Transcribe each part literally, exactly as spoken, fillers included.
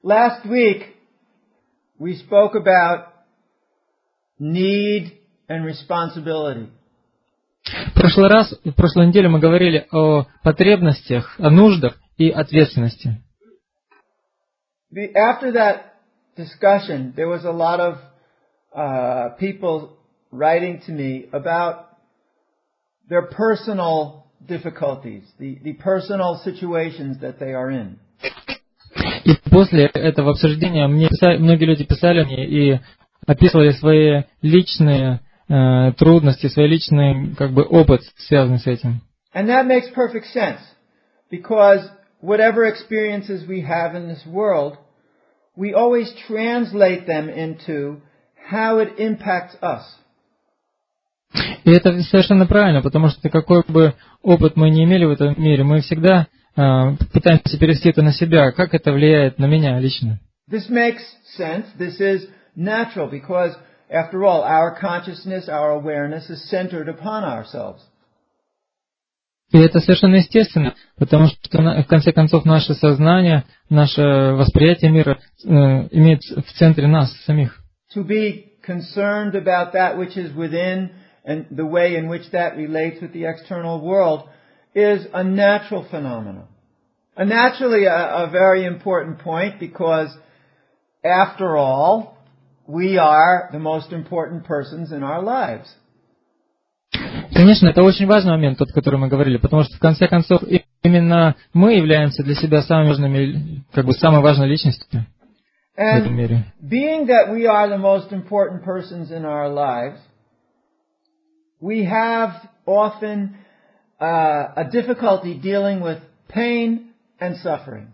Last week, we spoke about need and responsibility. В прошлый раз, в прошлую неделю мы говорили о потребностях, о нуждах и ответственности. After that discussion, there was a lot of uh, people writing to me about their personal difficulties, the, the personal situations that they are in. И после этого обсуждения мне писали, многие люди писали мне и описывали свои личные э, трудности, свой личный как бы опыт, связанный с этим. And that makes perfect sense, because whatever experiences we have in this world, we always translate them into how it impacts us. И это совершенно правильно, потому что какой бы опыт мы ни имели в этом мире, мы всегда э, пытаемся перевести это на себя, как это влияет на меня лично. This makes sense. This is natural, because after all, our consciousness, our awareness is centered upon ourselves. И это совершенно естественно, потому что в конце концов наше сознание, наше восприятие мира э, имеет в центре нас самих. To be concerned about that which is within and the way in which that relates with the external world is a natural phenomenon. And naturally a, a very important point, because after all, we are the most important persons in our lives. Конечно, это очень важный момент, тот, о котором мы говорили, потому что в конце концов именно мы являемся для себя самыми важными, как бы самой важной личностью в этом мире. Being that we are the most important persons in our lives, we have often uh, a difficulty dealing with pain and suffering.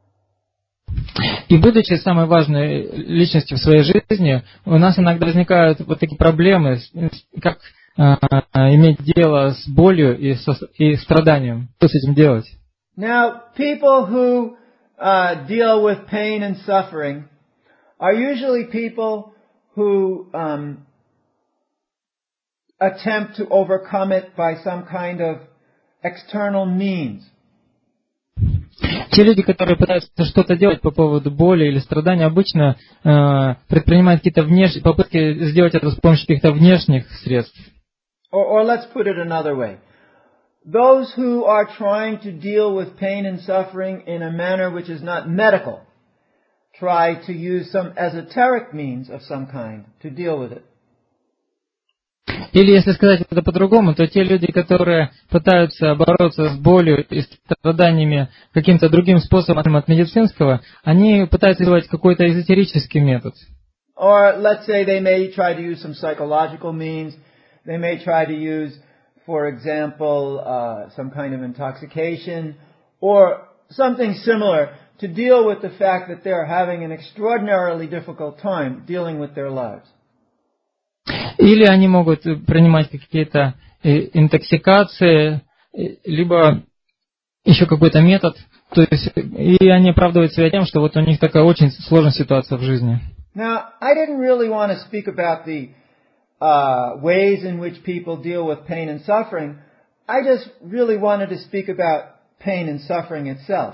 И будучи самой важной личностью в своей жизни, у нас иногда возникают вот такие проблемы, как uh, иметь дело с болью и, со, и страданием. Что с этим делать? Now, people who uh, deal with pain and suffering are usually people who um, attempt to overcome it by some kind of external means. Те люди, которые пытаются что-то делать по поводу боли или страдания, обычно э, предпринимают какие-то внеш... попытки сделать это с помощью каких-то внешних средств. Or, or let's put it another way. Those who are trying to deal with pain and suffering in a manner which is not medical try to use some esoteric means of some kind to deal with it. Или, если сказать это по-другому, то те люди, которые пытаются бороться с болью и страданиями каким-то другим способом от медицинского, они пытаются делать какой-то эзотерический метод. Or let's say they may try to use some psychological means. They may try to use, for example, uh, some kind of intoxication or something similar to deal with the fact that they're having an extraordinarily difficult time dealing with their lives. Или они могут принимать какие-то интоксикации, либо еще какой-то метод, то есть и они оправдывают себя тем, что вот у них такая очень сложная ситуация в жизни. Now, I didn't really want to speak about the uh, ways in which people deal with pain and suffering. I just really wanted to speak about pain and suffering itself.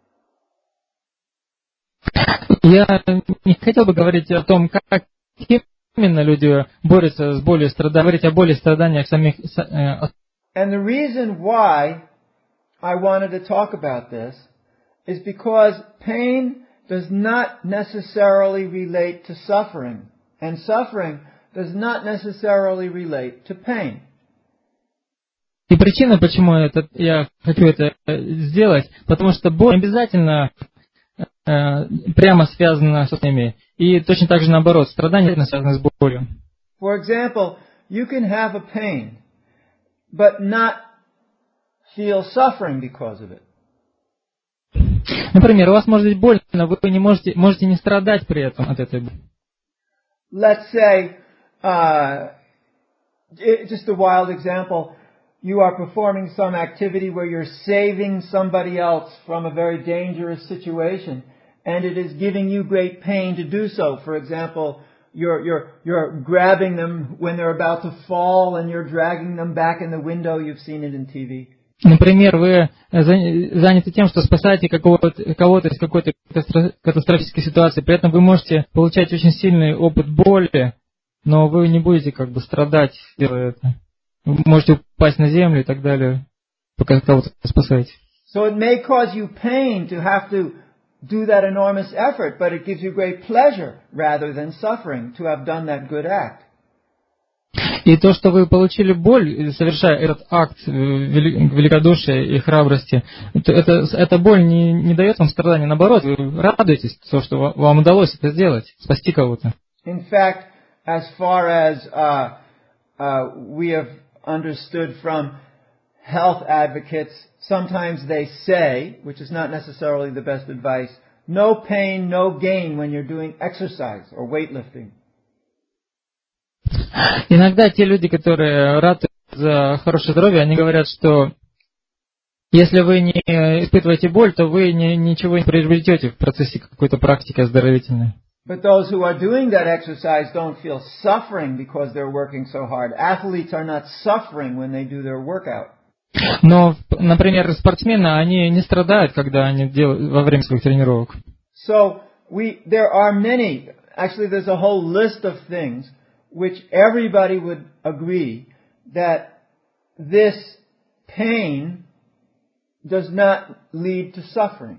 Я не хотел бы говорить о том, как именно люди борются с болью и страданием, говорить о боли и страданиях самих. And the reason why I wanted to talk about this is because pain does not necessarily relate to suffering, and suffering does not necessarily relate to pain. И причина, почему это, я хочу это сделать, потому что боль обязательно э, прямо связана с этими. И точно так же наоборот, страдания связаны с болью. For example, you can have a pain, but not feel suffering because of it. Например, у вас может быть боль, но вы не можете, можете не страдать при этом от этой боли. Let's say, uh, just a wild example, you are performing some activity where you're saving somebody else from a very dangerous situation. And it is giving you great pain to do so. For example, you're, you're, you're grabbing them when they're about to fall and you're dragging them back in the window. You've seen it in T V. например, вы заняты тем, что спасаете какого-то, кого-то из какой-то катастрофической ситуации, при этом вы можете получать очень сильный опыт боли, но вы не будете как бы страдать, делая это. Вы можете упасть на землю и так далее, пока кого-то спасаете. So it may cause you pain to have to do that enormous effort, but it gives you great pleasure rather than suffering to have done that good act. И то, что вы получили боль, совершая этот акт великодушия и храбрости, это, эта боль не, не дает вам страдания, наоборот, вы радуетесь, то, что вам удалось это сделать, спасти кого-то. In fact, as far as uh, uh, we have understood from health advocates, sometimes they say, which is not necessarily the best advice, no pain, no gain when you're doing exercise or weightlifting. Иногда те люди, которые ратуют за хорошее здоровье, они говорят, что если вы не испытываете боль, то вы не, ничего не приобретете в процессе какой-то практики оздоровительной. But those who are doing that exercise don't feel suffering because they're working so hard. Athletes are not suffering when they do their workout. Но, например, спортсмены, они не страдают, когда они делают во время своих тренировок. So we, there are many, actually there's a whole list of things which everybody would agree that this pain does not lead to suffering.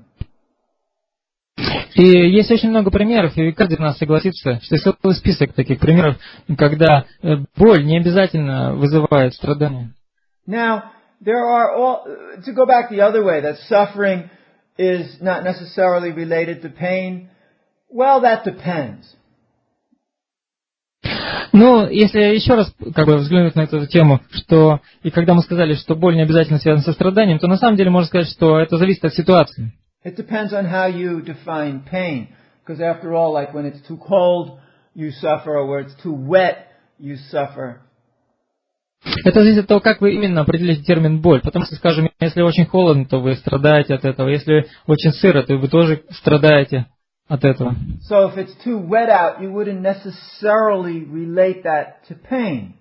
И есть очень много примеров, и каждый из нас согласится, что есть целый список таких примеров, когда боль не обязательно вызывает страдания. Now, there are all, to go back the other way, that suffering is not necessarily related to pain, well, that depends. Ну, если еще раз как бы взглянуть на эту тему, что и когда мы сказали, что боль не обязательно связана со страданием, то на самом деле можно сказать, что это зависит от ситуации. It depends on how you define pain, because after all, like when it's too cold, you suffer, or when it's too wet, you suffer. Это зависит от того, как вы именно определите термин боль. Потому что, скажем, если очень холодно, то вы страдаете от этого. Если очень сыро, то вы тоже страдаете от этого. So if it's too wet out, you wouldn't necessarily relate that to pain.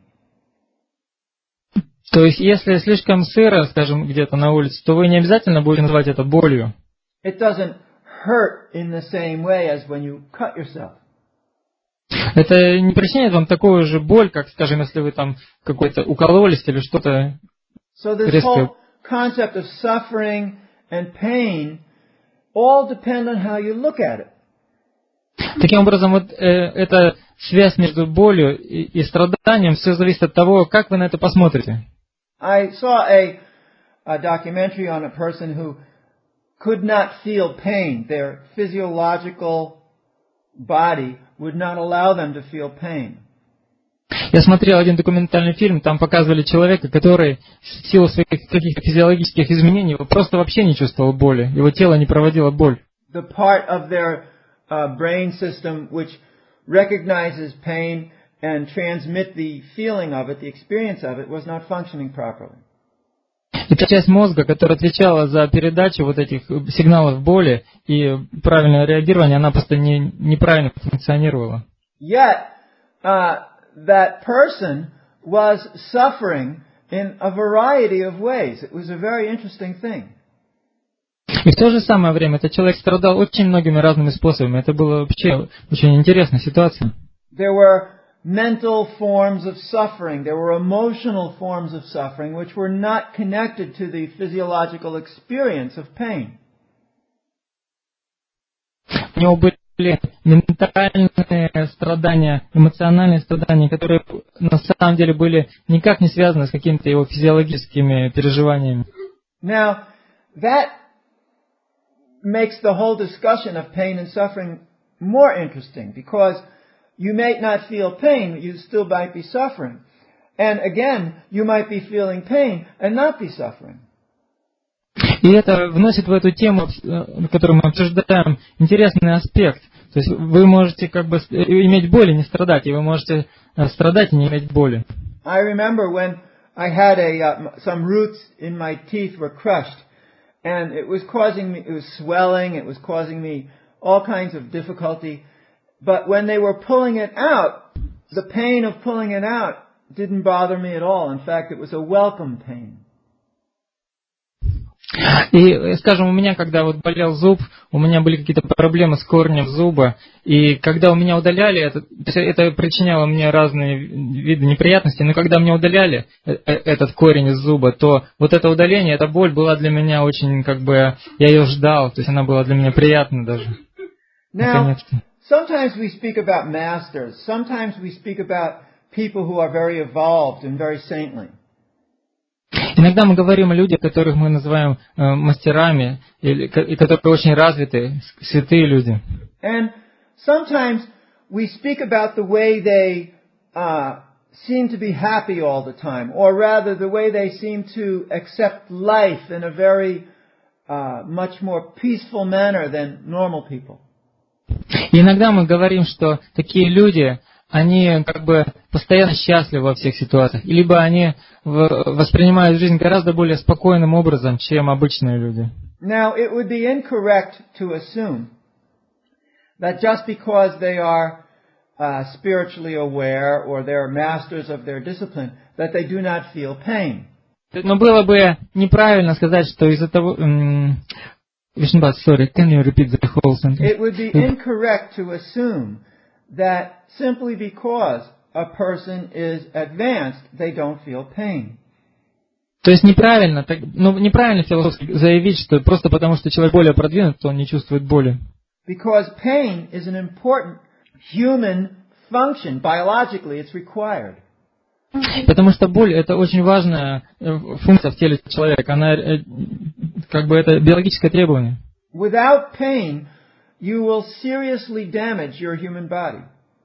То есть, если слишком сыро, скажем, где-то на улице, то вы не обязательно будете называть это болью. It doesn't hurt in the same way as when you cut yourself. Это не причиняет вам такую же боль, как, скажем, если вы там какой-то укололись или что-то So this резкое. whole concept of suffering and pain all depend on how you look at it. Таким образом, вот э, эта связь между болью и, и страданием все зависит от того, как вы на это посмотрите. I saw a, a documentary on a person who could not feel pain. Their physiological body would not allow them to feel pain. Я смотрел один документальный фильм, там показывали человека, который в силу своих каких-то физиологических изменений просто вообще не чувствовал боли. Его тело не проводило боль. The part of their uh, brain system which recognizes pain and transmit the feeling of it, the experience of it, was not functioning properly. И та часть мозга, которая отвечала за передачу вот этих сигналов боли и правильное реагирование, она просто не, неправильно функционировала. Yet, uh, that person was suffering in a variety of ways. It was a very interesting thing. И в то же самое время этот человек страдал очень многими разными способами. Это была вообще очень интересная ситуация. There were mental forms of suffering. There were emotional forms of suffering which were not connected to the physiological experience of pain. У него были ментальные страдания, эмоциональные страдания, которые на самом деле были никак не связаны с какими-то его физиологическими переживаниями. Now, that makes the whole discussion of pain and suffering more interesting because you may not feel pain, but you still might be suffering. And again, you might be feeling pain and not be suffering. И это вносит в эту тему, которую мы обсуждаем, интересный аспект. То есть вы можете как бы иметь боль и не страдать, и вы можете страдать и не иметь боли. I remember when I had a uh, some roots in my teeth were crushed, and it was causing me, it was swelling, it was causing me all kinds of difficulty. But when they were pulling it out, the pain of pulling it out didn't bother me at all. In fact, it was a welcome pain. И, скажем, у меня, когда вот болел зуб, у меня были какие-то проблемы с корнем зуба, и когда у меня удаляли, это, это причиняло мне разные виды неприятностей, но когда мне удаляли этот корень из зуба, то вот это удаление, эта боль была для меня очень, как бы, я ее ждал, то есть она была для меня приятна даже. Now, sometimes we speak about masters, sometimes we speak about people who are very evolved and very saintly. Иногда мы говорим о людях, которых мы называем э, мастерами, или, и которые очень развиты, святые люди. And sometimes we speak about the way they uh, seem to be happy all the time, or rather the way they seem to accept life in a very uh, much more peaceful manner than normal people. И иногда мы говорим, что такие люди, они как бы постоянно счастливы во всех ситуациях, либо они воспринимают жизнь гораздо более спокойным образом, чем обычные люди. Now, it would be incorrect to assume that just because they are uh, spiritually aware or they are masters of their discipline, that they do not feel pain. Но было бы неправильно сказать, что из-за того... Vishnubhat, sorry, can you repeat the whole sentence? It would be incorrect to assume that simply because a person is advanced, they don't feel pain. То есть неправильно, так, ну, неправильно философски заявить, что просто потому, что человек более продвинут, то он не чувствует боли. Because pain is an important human function. Biologically, it's required. Потому что боль — это очень важная функция в теле человека. Она, как бы, это биологическое требование. Without pain, you will seriously damage your human body.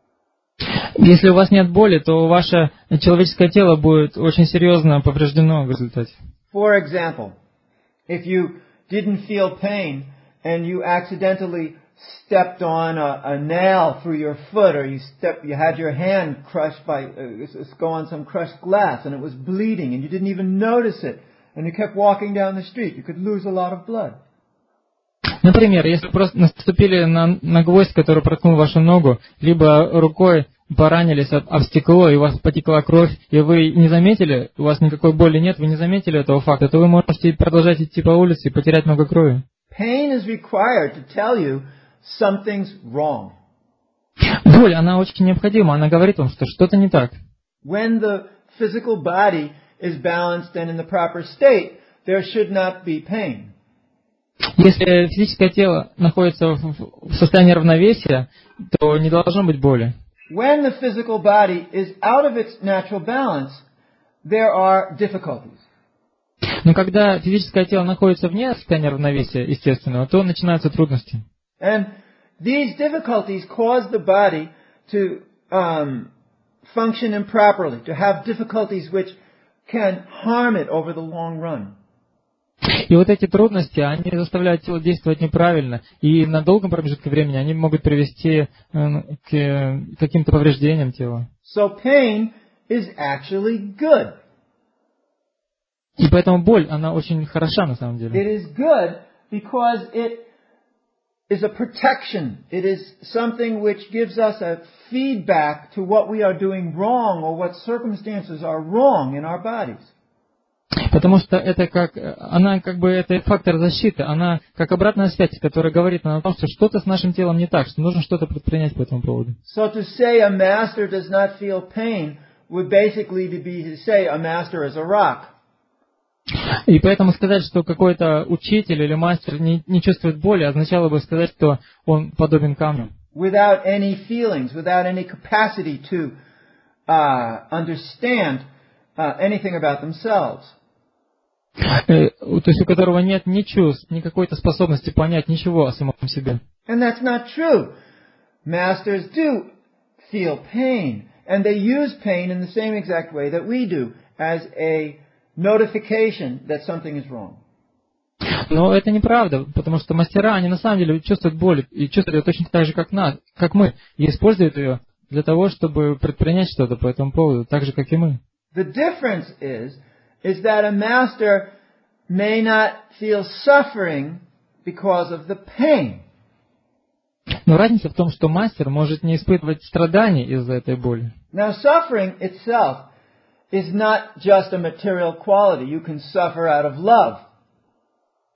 Если у вас нет боли, то ваше человеческое тело будет очень серьезно повреждено в результате. For example, if you didn't feel pain and you accidentally stepped on a, a nail through your foot, or you stepped, you had your hand crushed by, uh, go on some crushed glass, and it was bleeding, and you didn't even notice it, and you kept walking down the street, you could lose a lot of blood. Например, если вы просто наступили на, на гвоздь, который проткнул вашу ногу, либо рукой поранились об, об стекло, и у вас потекла кровь, и вы не заметили, у вас никакой боли нет, вы не заметили этого факта, то вы можете продолжать идти по улице и потерять много крови. Pain is required to tell you something's wrong. Боль, она очень необходима, она говорит вам, что что-то не так. When the physical body is balanced and in the proper state, there should not be pain. Если физическое тело находится в состоянии равновесия, то не должно быть боли. When the physical body is out of its natural balance, there are difficulties. Но когда физическое тело находится вне состояния равновесия естественного, то начинаются трудности. And these difficulties cause the body to um, function improperly, to have difficulties which can harm it over the long run. И вот эти трудности, они заставляют тело действовать неправильно, и на долгом промежутке времени они могут привести э, к каким-то повреждениям тела. So pain is actually good. И поэтому боль, она очень хороша на самом деле. It is good because it is a protection. It is something which gives us a feedback to what we are doing wrong or what circumstances are wrong in our bodies. Потому что это как, она как бы, это фактор защиты, она как обратная связь, которая говорит нам о том, что что-то с нашим телом не так, что нужно что-то предпринять по этому поводу. So to say a master does not feel pain would basically be to say a master is a rock. И поэтому сказать, что какой-то учитель или мастер не, не чувствует боли, означало бы сказать, что он подобен камню. Without any feelings, without any capacity to uh, understand uh, anything about themselves. То есть у которого нет ни чувств, ни какой-то способности понять ничего о самом себе. And that's not true. Masters do feel pain, and they use pain in the same exact way that we do, as a notification that something is wrong. Но это неправда, потому что мастера, они на самом деле чувствуют боль, и чувствуют ее точно так же, как нас, как мы, и используют ее для того, чтобы предпринять что-то по этому поводу, так же, как и мы. The difference is, is that a master may not feel suffering because of the pain. Но разница в том, что мастер может не испытывать страданий из-за этой боли. Now, suffering itself is not just a material quality. You can suffer out of love.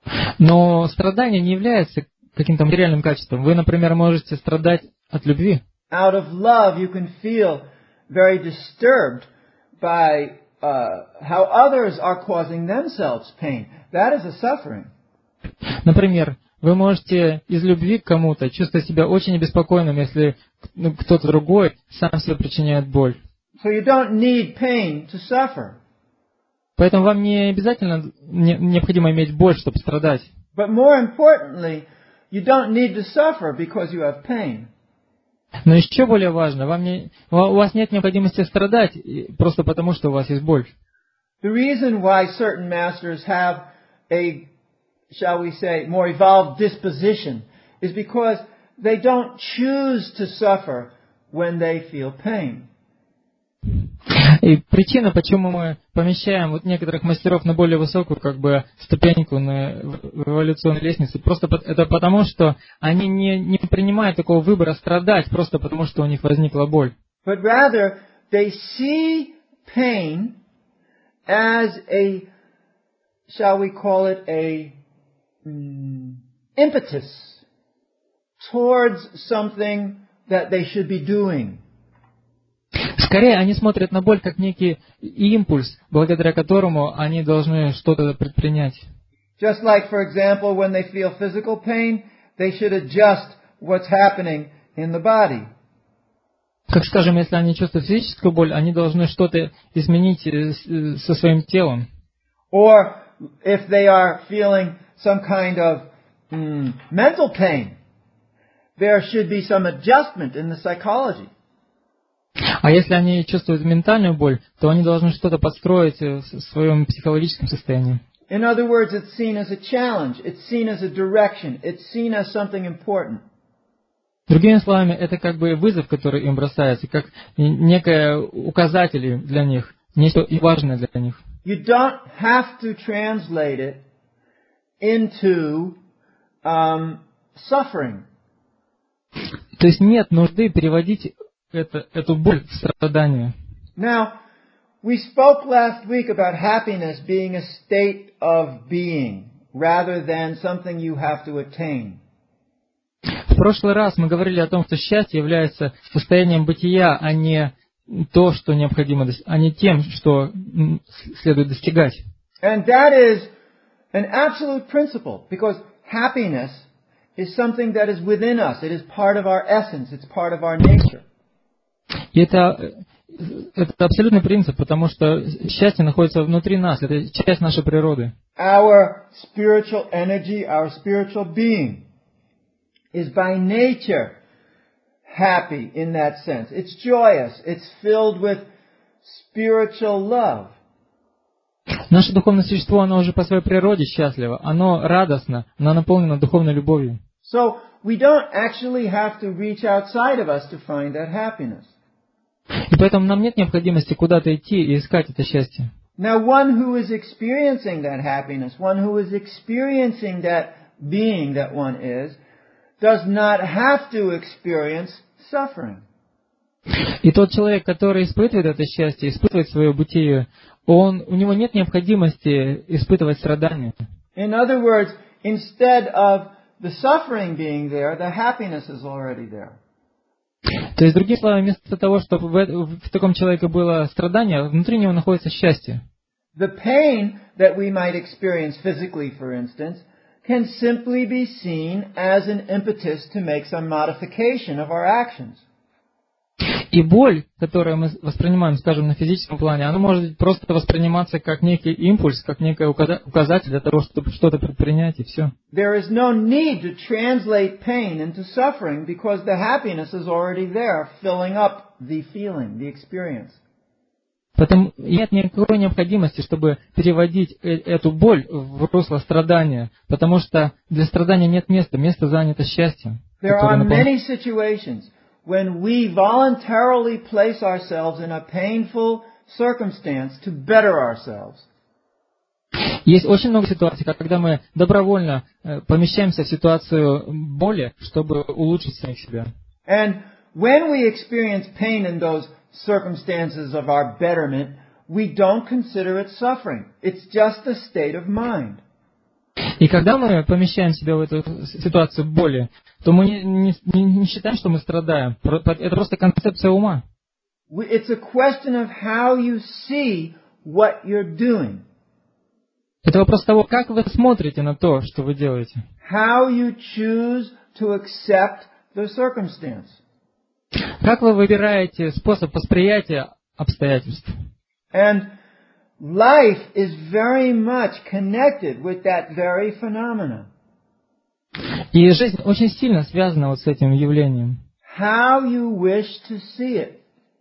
Но страдание не является каким-то материальным качеством. Вы, например, можете страдать от любви. Out of love, you can feel very disturbed by uh, how others are causing themselves pain. That is a suffering. Например, вы можете из любви к кому-то чувствовать себя очень обеспокоенным, если ну, кто-то другой сам себе причиняет боль. So you don't need pain to suffer. Поэтому вам не обязательно не, необходимо иметь боль, чтобы страдать. But more importantly, you don't need to suffer because you have pain. Но еще более важно, вам не, у вас нет необходимости страдать просто потому, что у вас есть боль. The reason why certain masters have a, shall we say, more evolved disposition is because they don't choose to suffer when they feel pain. И причина, почему мы помещаем вот некоторых мастеров на более высокую как бы ступеньку на эволюционной лестнице, просто это потому, что они не, не принимают такого выбора страдать, просто потому, что у них возникла боль. But rather, they see pain as a, shall we call it, a mm, impetus towards something that they should be doing. Скорее, они смотрят на боль как некий импульс, благодаря которому они должны что-то предпринять. Just like, for example, when they feel physical pain, they should adjust what's happening in the body. Как, скажем, если они чувствуют физическую боль, они должны что-то изменить со своим телом. Or if they are feeling some kind of mm, mental pain, there should be some adjustment in the psychology. А если они чувствуют ментальную боль, то они должны что-то подстроить в своем психологическом состоянии. In other words, it's seen as a challenge, it's seen as a direction, it's seen as something important. Другими словами, это как бы вызов, который им бросается, как некое указатель для них, нечто важное для них. You don't have to translate it into um, suffering. То есть нет нужды переводить это, эту боль в страдание. Now, we spoke last week about happiness being a state of being rather than something you have to attain. В прошлый раз мы говорили о том, что счастье является состоянием бытия, а не то, что необходимо, а не тем, что следует достигать. And that is an absolute principle, because happiness is something that is within us. It is part of our essence. It's part of our nature. И это, это абсолютный принцип, потому что счастье находится внутри нас, это часть нашей природы. Our spiritual energy, our spiritual being is by nature happy in that sense. It's joyous. It's filled with spiritual love. Наше духовное существо, оно уже по своей природе счастливо, оно радостно, оно наполнено духовной любовью. So we don't actually have to reach outside of us to find that happiness. И поэтому нам нет необходимости куда-то идти и искать это счастье. Now one who is experiencing that happiness, one who is experiencing that being that one is, does not have to experience suffering. И тот человек, который испытывает это счастье, испытывает свое бытие, он, у него нет необходимости испытывать страдания. In other words, instead of the suffering being there, the happiness is already there. То есть, другими словами, вместо того, чтобы в, в таком человеке было страдание, внутри него находится счастье. The pain that we might experience physically, for instance, can simply be seen as an impetus to make some modification of our actions. И боль, которую мы воспринимаем, скажем, на физическом плане, она может просто восприниматься как некий импульс, как некий указатель для того, чтобы что-то предпринять, и все. There is no need to translate pain into suffering because the happiness is already there, filling up the feeling, the experience. Поэтому нет никакой необходимости, чтобы переводить эту боль в русло страдания, потому что для страдания нет места, место занято счастьем. There are many situations when we voluntarily place ourselves in a painful circumstance to better ourselves. Есть очень много ситуаций, когда мы добровольно помещаемся в ситуацию боли, чтобы улучшить самих себя. And when we experience pain in those circumstances of our betterment, we don't consider it suffering. It's just a state of mind. И когда мы помещаем себя в эту ситуацию боли, то мы не, не, не считаем, что мы страдаем. Это просто концепция ума. It's a question of how you see what you're doing. Это вопрос того, как вы смотрите на то, что вы делаете. How you choose to accept the circumstance. Как вы выбираете способ восприятия обстоятельств. And life is very much connected with that very phenomena. И жизнь очень сильно связана вот с этим явлением. How you wish to see it.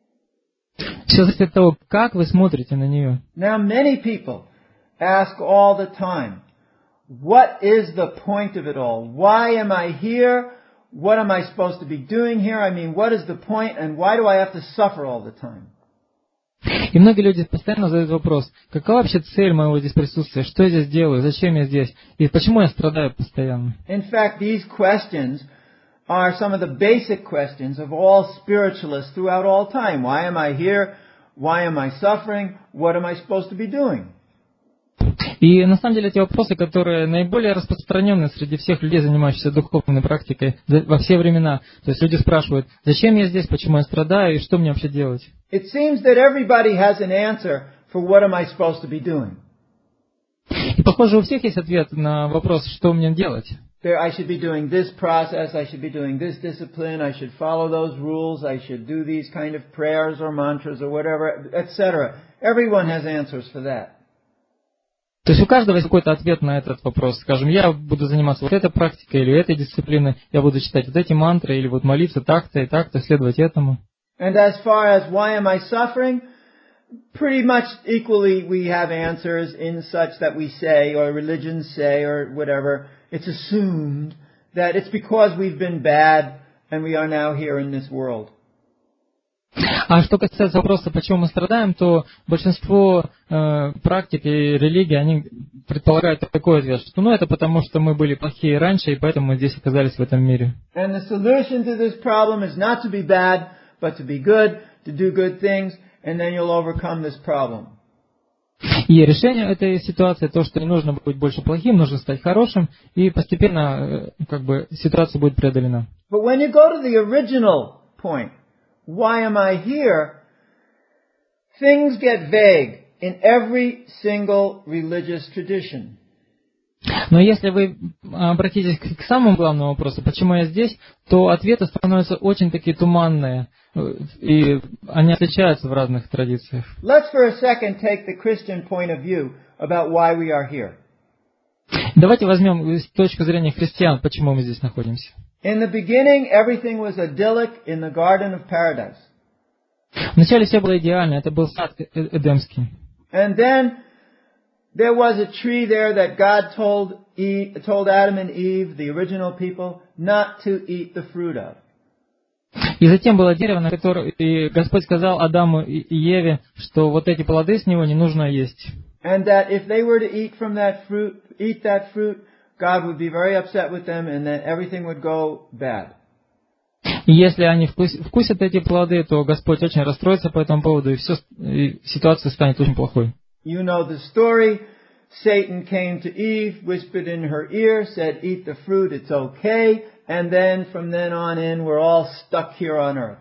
Все зависит от того, как вы смотрите на нее. Now many people ask all the time, what is the point of it all? Why am I here? What am I supposed to be doing here? I mean, what is the point and why do I have to suffer all the time? И многие люди постоянно задают вопрос, какова вообще цель моего здесь присутствия, что я здесь делаю, зачем я здесь, и почему я страдаю постоянно. In fact, these questions are some of the basic questions of all spiritualists throughout all time. Why am I here? Why am I suffering? What am I supposed to be doing? И на самом деле эти вопросы, которые наиболее распространены среди всех людей, занимающихся духовной практикой во все времена. То есть люди спрашивают, зачем я здесь, почему я страдаю и что мне вообще делать? It seems that everybody has an answer for what am I supposed to be doing. И похоже, у всех есть ответ на вопрос, что мне делать. There, I should be doing this process, I should be doing this discipline, I should follow those rules, I should do these kind of prayers or mantras or whatever, et cetera. Everyone has answers for that. То есть у каждого есть какой-то ответ на этот вопрос. Скажем, я буду заниматься вот этой практикой или этой дисциплиной, я буду читать вот эти мантры, или вот молиться так-то и так-то, следовать этому. And as far as why am I suffering, pretty much equally we have answers in such that we say, or religions say, or whatever. It's assumed that it's because we've been bad and we are now here in this world. А что касается вопроса, почему мы страдаем, то большинство э, практик и религий, они предполагают такой ответ, что ну это потому, что мы были плохие раньше, и поэтому мы здесь оказались в этом мире. And the solution to this problem is not to be bad, but to be good, to do good things, and then you'll overcome this problem. И решение этой ситуации то, что не нужно быть больше плохим, нужно стать хорошим, и постепенно э, как бы ситуация будет преодолена. But when you go to the original point, why am I here? Things get vague in every single religious tradition. Но если вы обратитесь к самому главному вопросу, почему я здесь, то ответы становятся очень такие туманные, и они отличаются в разных традициях. Let's for a second take the Christian point of view about why we are here. Давайте возьмем с точки зрения христиан, почему мы здесь находимся. In the beginning, everything was idyllic in the Garden of Paradise. Вначале все было идеально, это был сад Эдемский. And then there was a tree there that God told Eve, told Adam and Eve, the original people, not to eat the fruit of. И затем было дерево, на которое и Господь сказал Адаму и Еве, что вот эти плоды с него не нужно есть. And that if they were to eat from that fruit, eat that fruit, God would be very upset with them and then everything would go bad. И если они вкусят эти плоды, то Господь очень расстроится по этому поводу, и, все, и ситуация станет очень плохой. You know the story. Satan came to Eve, whispered in her ear, said, eat the fruit, it's okay. And then from then on in, we're all stuck here on earth.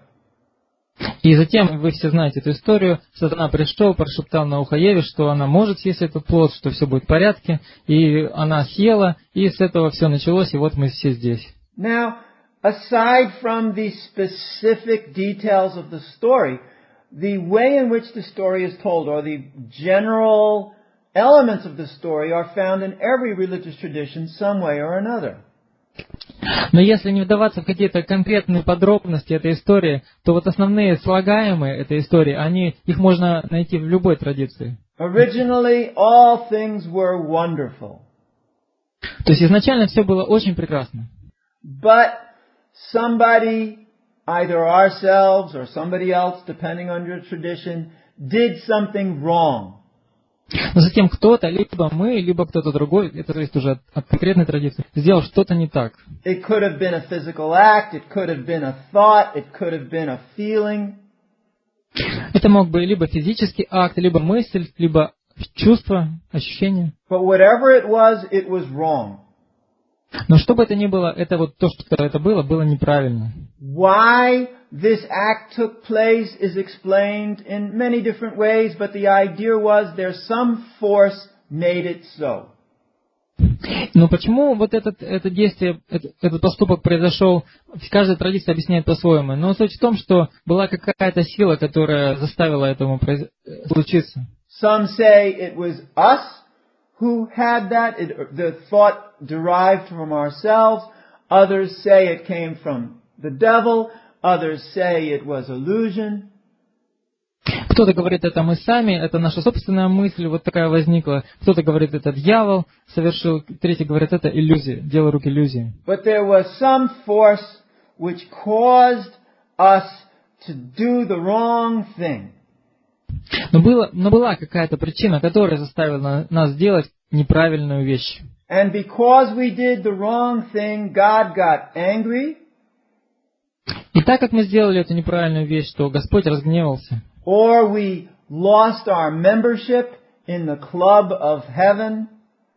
И затем, вы все знаете эту историю, Сатана пришел, прошептал на ухо Еве, что она может съесть этот плод, что все будет в порядке, и она съела, и с этого все началось, и вот мы все здесь. Now, aside from the specific details of the story, the way in which the story is told, or the general elements of the story, are found in every religious tradition some way or another. Но если не вдаваться в какие-то конкретные подробности этой истории, то вот основные слагаемые этой истории, они, их можно найти в любой традиции. Originally, all things were wonderful. То есть изначально все было очень прекрасно. But somebody, either ourselves or somebody else, depending on your tradition, did something wrong. Но затем кто-то, либо мы, либо кто-то другой, это зависит уже от, от конкретной традиции, сделал что-то не так. It could have been a physical act, it could have been a thought, it could have been a feeling. Это мог быть либо физический акт, либо мысль, либо чувства, ощущения. But whatever it was, it was wrong. Но что бы это ни было, это вот то, что это было, было неправильно. Why this act took place is explained in many different ways, but the idea was there's some force made it so. Но почему вот этот, это действие, этот, этот поступок произошел, каждая традиция объясняет по-своему. Но суть в том, что была какая-то сила, которая заставила этому произ... случиться. Some say it was us who had that, it, the thought derived from ourselves. Others say it came from the devil. Others say it was illusion. Кто-то говорит, это мы сами, это наша собственная мысль, вот такая возникла. Кто-то говорит, это дьявол совершил. Третий говорит, это иллюзия, дело рук иллюзии. But there was some force which caused us to do the wrong thing. Но, было, но была какая-то причина, которая заставила нас делать неправильную вещь. And because we did the wrong thing, God got angry. И так как мы сделали эту неправильную вещь, то Господь разгневался. Or we lost our membership in the club of heaven.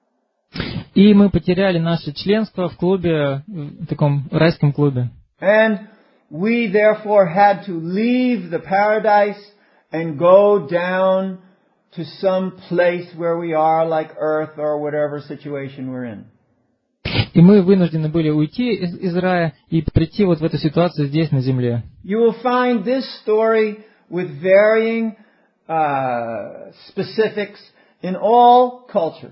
И мы потеряли наше членство в клубе, в таком райском клубе. And we therefore had to leave the paradise and go down to some place where we are, like earth or whatever situation we're in. И мы вынуждены были уйти из, из рая и прийти вот в эту ситуацию здесь, на земле. You will find this story with varying uh, specifics in all cultures.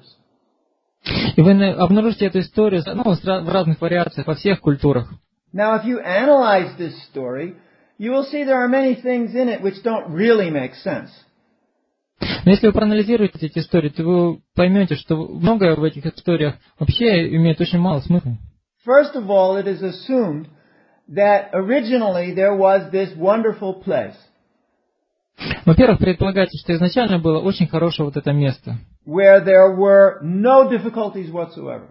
И вы обнаружите эту историю ну, в разных вариациях, во всех культурах. Now, if you analyze this story, you will see there are many things in it which don't really make sense. Но если вы проанализируете эти истории, то вы поймете, что многое в этих историях вообще имеет очень мало смысла. First of all, it is assumed that originally there was this wonderful place. Во-первых, предполагается, что изначально было очень хорошее вот это место, where there were no difficulties whatsoever.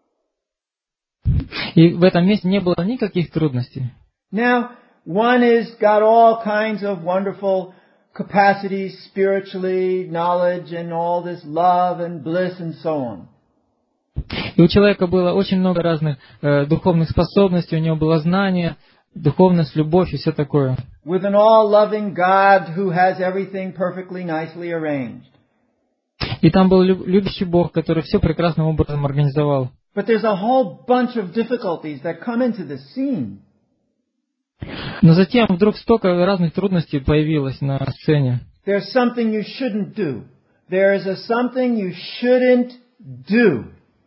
И в этом месте не было никаких трудностей. Now, one has got all kinds of wonderful capacities spiritually, knowledge and all this love and bliss and so on. И у человека было очень много разных э, духовных способностей, у него было знание, духовность, любовь и все такое. With an all-loving God who has everything perfectly nicely arranged. И там был любящий Бог, который все прекрасным образом организовал. But there's a whole bunch of difficulties that come into the scene. Но затем вдруг столько разных трудностей появилось на сцене. There's something you shouldn't do. There is a something you shouldn't do.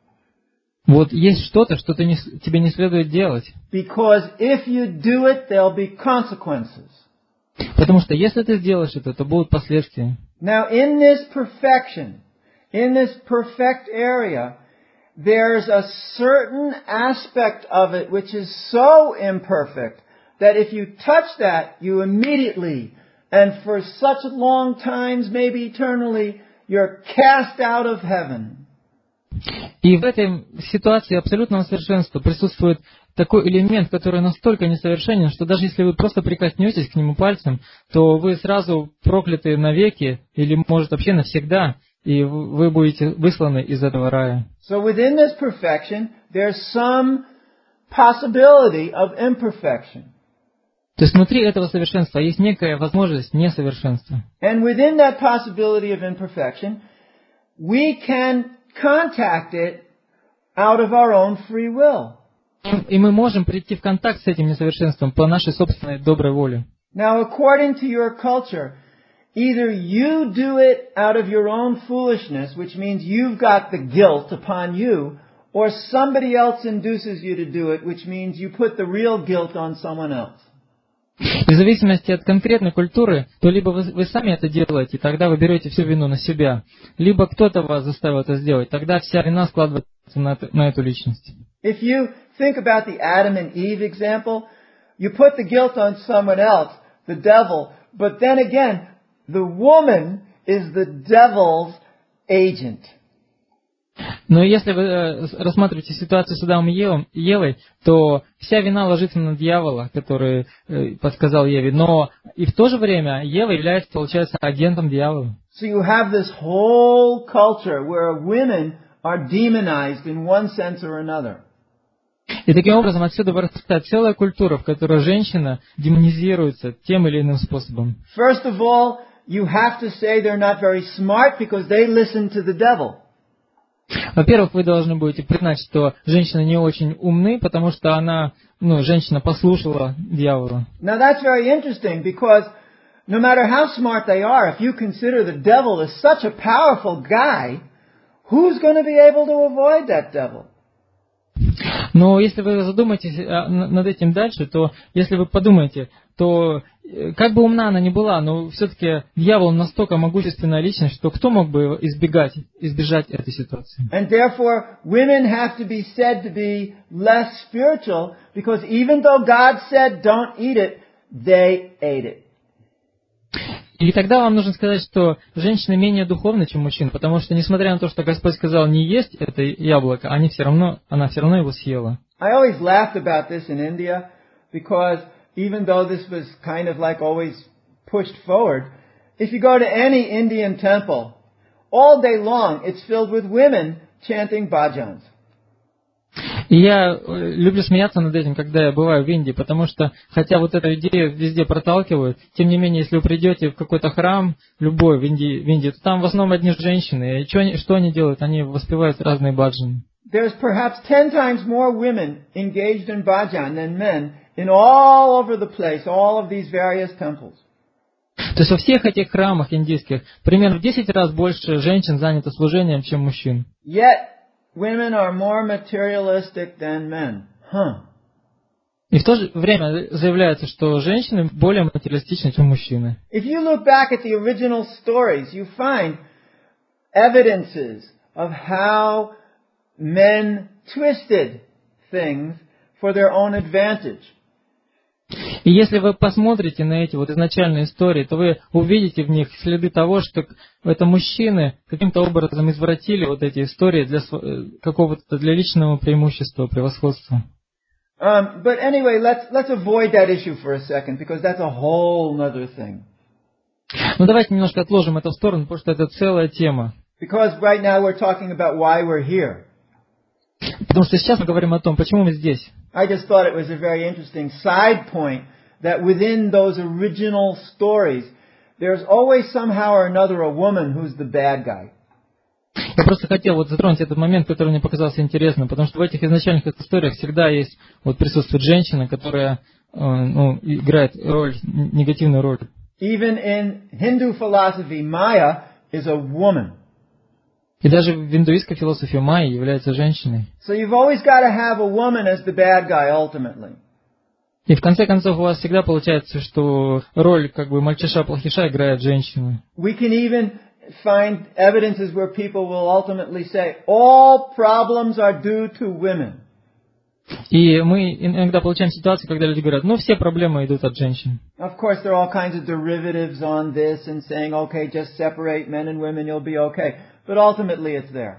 Вот есть что-то, что ты не, тебе не следует делать. Because if you do it, there'll be consequences. Потому что если ты сделаешь это, то будут последствия. Now, in this perfection, in this perfect area, there's a certain aspect of it which is so imperfect that if you touch that, you immediately, and for such long times, maybe eternally, you're cast out of heaven. И в этой ситуации абсолютного совершенства присутствует такой элемент, который настолько несовершенен, что даже если вы просто прикоснетесь к нему пальцем, то вы сразу прокляты навеки, или, может, вообще навсегда, и вы будете высланы из этого рая. So within this perfection, there's some possibility of imperfection. То есть внутри этого совершенства есть некая возможность несовершенства. And within that possibility of imperfection, we can contact it out of our own free will. И мы можем прийти в контакт с этим несовершенством по нашей собственной доброй воле. Now, according to your culture, either you do it out of your own foolishness, which means you've got the guilt upon you, or somebody else induces you to do it, which means you put the real guilt on someone else. И в зависимости от конкретной культуры, то либо вы, вы сами это делаете, тогда вы берете всю вину на себя, либо кто-то вас заставил это сделать, тогда вся вина складывается на, на эту личность. If you think about the Adam and Eve example, you put the guilt on someone else, the devil, but then again, the woman is the devil's agent. Но если вы рассматриваете ситуацию с Адамом и Евой, Евой, то вся вина ложится на дьявола, который подсказал Еве. Но и в то же время Ева является, получается, агентом дьявола. So you have this whole culture where women are demonized in one sense or another. И таким образом отсюда вырастает целая культура, в которой женщина демонизируется тем или иным способом. First of all, you have to say they're not very smart because they listen to the devil. Во-первых, вы должны будете признать, что женщины не очень умны, потому что она, ну, женщина послушала дьявола. Now that's very interesting because no matter how smart they are, if you consider the devil as such a powerful guy, who's going to be able to avoid that devil? Но если вы задумаетесь над этим дальше, то если вы подумаете, то как бы умна она ни была, но все-таки дьявол настолько могущественная личность, что кто мог бы избегать, избежать этой ситуации? And therefore, women have to be said to be less spiritual because even though God said don't eat it, they ate it. И тогда вам нужно сказать, что женщины менее духовны, чем мужчины, потому что, несмотря на то, что Господь сказал не есть это яблоко, они все равно, она все равно его съела. I always laughed about this in India because even though this was kind of like always pushed forward, if you go to any Indian temple, all day long it's filled with women chanting bhajans. И я люблю смеяться над этим, когда я бываю в Индии, потому что, хотя вот эту идею везде проталкивают, тем не менее, если вы придете в какой-то храм, любой в Индии, в Индии, то там в основном одни женщины. И что они, что они делают? Они воспевают разные баджаны. There's perhaps ten times more women engaged in bhajan than men in all over the place, all of these various temples. То есть во всех этих храмах индийских примерно в десять раз больше женщин занято служением, чем мужчин. Yet women are more materialistic than men. Huh. И в то же время заявляется, что женщины более материалистичны, чем мужчины. If you look back at the original stories, you find evidences of how men twisted things for their own advantage. И если вы посмотрите на эти вот изначальные истории, то вы увидите в них следы того, что это мужчины каким-то образом извратили вот эти истории для какого-то для личного преимущества, превосходства. Um, but anyway, let's let's avoid that issue for a second because that's a whole other thing. Ну давайте немножко отложим это в сторону, потому что это целая тема. Because right now we're talking about why we're here. Потому что сейчас мы говорим о том, почему мы здесь. I just thought it was a very interesting side point that within those original stories, there's always somehow or another a woman who's the bad guy. Я просто хотел вот затронуть этот момент, который мне показался интересным, потому что в этих изначальных историях всегда есть, вот присутствует женщина, которая э, ну, играет роль, негативную роль. Even in Hindu philosophy, Maya is a woman. И даже в индуистской философии Майя является женщиной. So you've always got to have a woman as the bad guy ultimately. И в конце концов у вас всегда получается, что роль как бы мальчиша-плохиша играет женщина. We can even find evidences where people will ultimately say, all problems are due to women. И мы иногда получаем ситуацию, когда люди говорят, ну все проблемы идут от женщин. Of course, there are all kinds of derivatives on this and saying, okay, just separate men and women, you'll be okay. But ultimately it's there.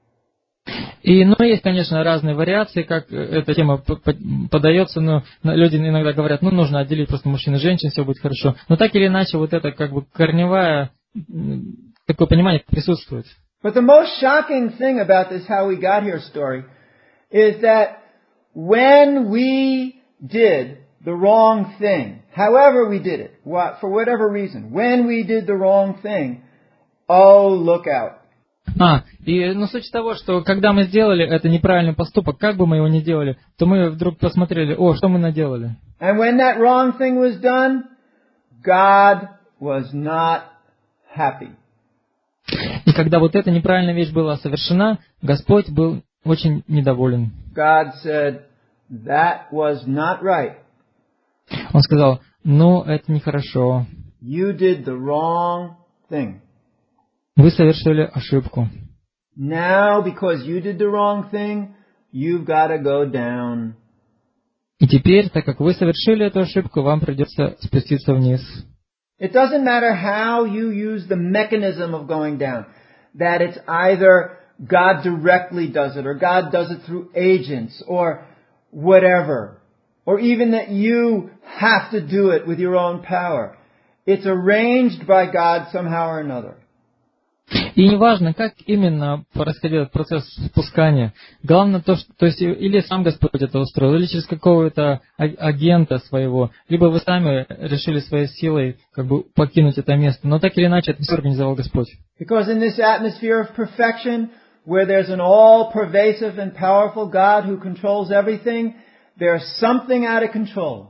И, ну, есть, конечно, разные вариации, как эта тема подается, но люди иногда говорят, ну, нужно отделить просто мужчин и женщин, все будет хорошо. Но так или иначе, вот это как бы корневая, такое понимание присутствует. But the most shocking thing about this how we got here story is that when we did the wrong thing, however we did it, what, for whatever reason, when we did the wrong thing, oh, look out. А, и ну, суть того, что когда мы сделали это неправильный поступок, как бы мы его ни делали, то мы вдруг посмотрели, о, что мы наделали. And when that wrong thing was done, God was not happy. И когда вот эта неправильная вещь была совершена, Господь был очень недоволен. God said, that was not right. Он сказал, ну, это нехорошо. You did the wrong thing. Вы совершили ошибку. Now, because you did the wrong thing, you've got to go down. И теперь, так как вы совершили эту ошибку, вам придется спуститься вниз. It doesn't matter how you use the mechanism of going down. That it's either God directly does it, or God does it through agents, or whatever. Or even that you have to do it with your own power. It's arranged by God somehow or another. И неважно, как именно происходил этот процесс спускания. Главное то, что, то есть, или сам Господь это устроил, или через какого-то агента своего, либо вы сами решили своей силой как бы покинуть это место. Но так или иначе, это все организовал Господь. Because in this atmosphere of perfection, where there's an all-pervasive and powerful God who controls everything, there's something out of control.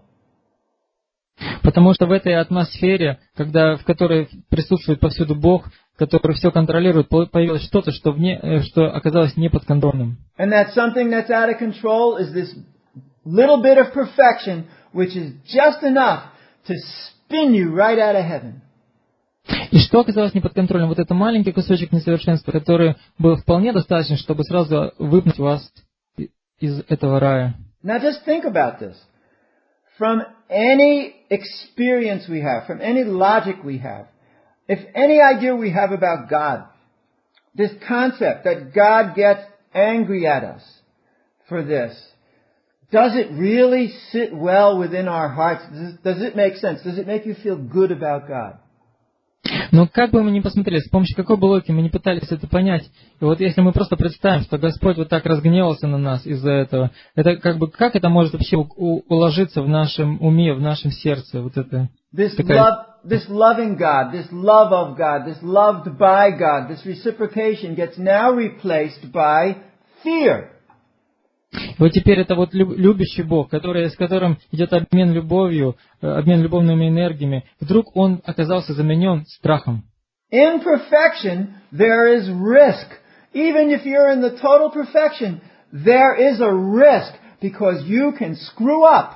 Потому что в этой атмосфере, когда, в которой присутствует повсюду Бог, который все контролирует, появилось что-то, что, вне, что оказалось неподконтрольным. And that something that's out of control is this little bit of perfection, which is just enough to spin you right out of heaven. И что оказалось неподконтрольным? Вот это маленький кусочек несовершенства, который был вполне достаточно, чтобы сразу выпнуть вас из этого рая. Now just think about this. From any experience we have, from any logic we have, if any idea we have about God, this concept that God gets angry at us for this, does it really sit well within our hearts? Does it, does it make sense? Does it make you feel good about God? Но как бы мы ни посмотрели, с помощью какой бы логики мы не пытались это понять, и вот если мы просто представим, что Господь вот так разгневался на нас из-за этого, это как бы, как это может вообще у- уложиться в нашем уме, в нашем сердце, вот это This такая... love, this loving God, this love of God, this loved by God, this reciprocation gets now replaced by fear. Вот теперь это вот любящий Бог, который, с которым идет обмен любовью, обмен любовными энергиями, вдруг он оказался заменен страхом. In perfection, there is risk. Even if you're in the total perfection, there is a risk because you can screw up.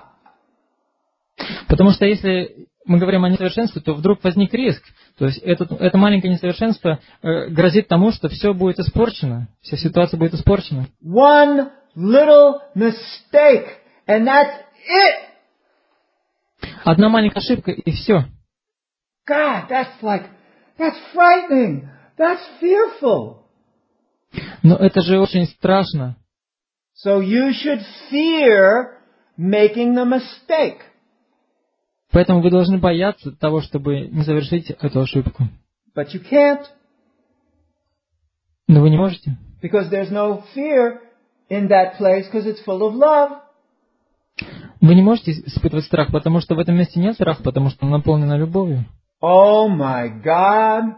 Потому что если мы говорим о несовершенстве, то вдруг возник риск. То есть это, это маленькое несовершенство э, грозит тому, что все будет испорчено, вся ситуация будет испорчена. One little mistake, and that's it. Одна маленькая ошибка, и все. God, that's like, that's frightening. That's fearful. Но это же очень страшно. So you should fear making the mistake. Поэтому вы должны бояться того, чтобы не совершить эту ошибку. But you can't. Но вы не можете. Because there's no fear in that place because it's full of love. Вы не можете испытывать страх, потому что в этом месте нет страха, потому что он наполнен любовью. Oh my God.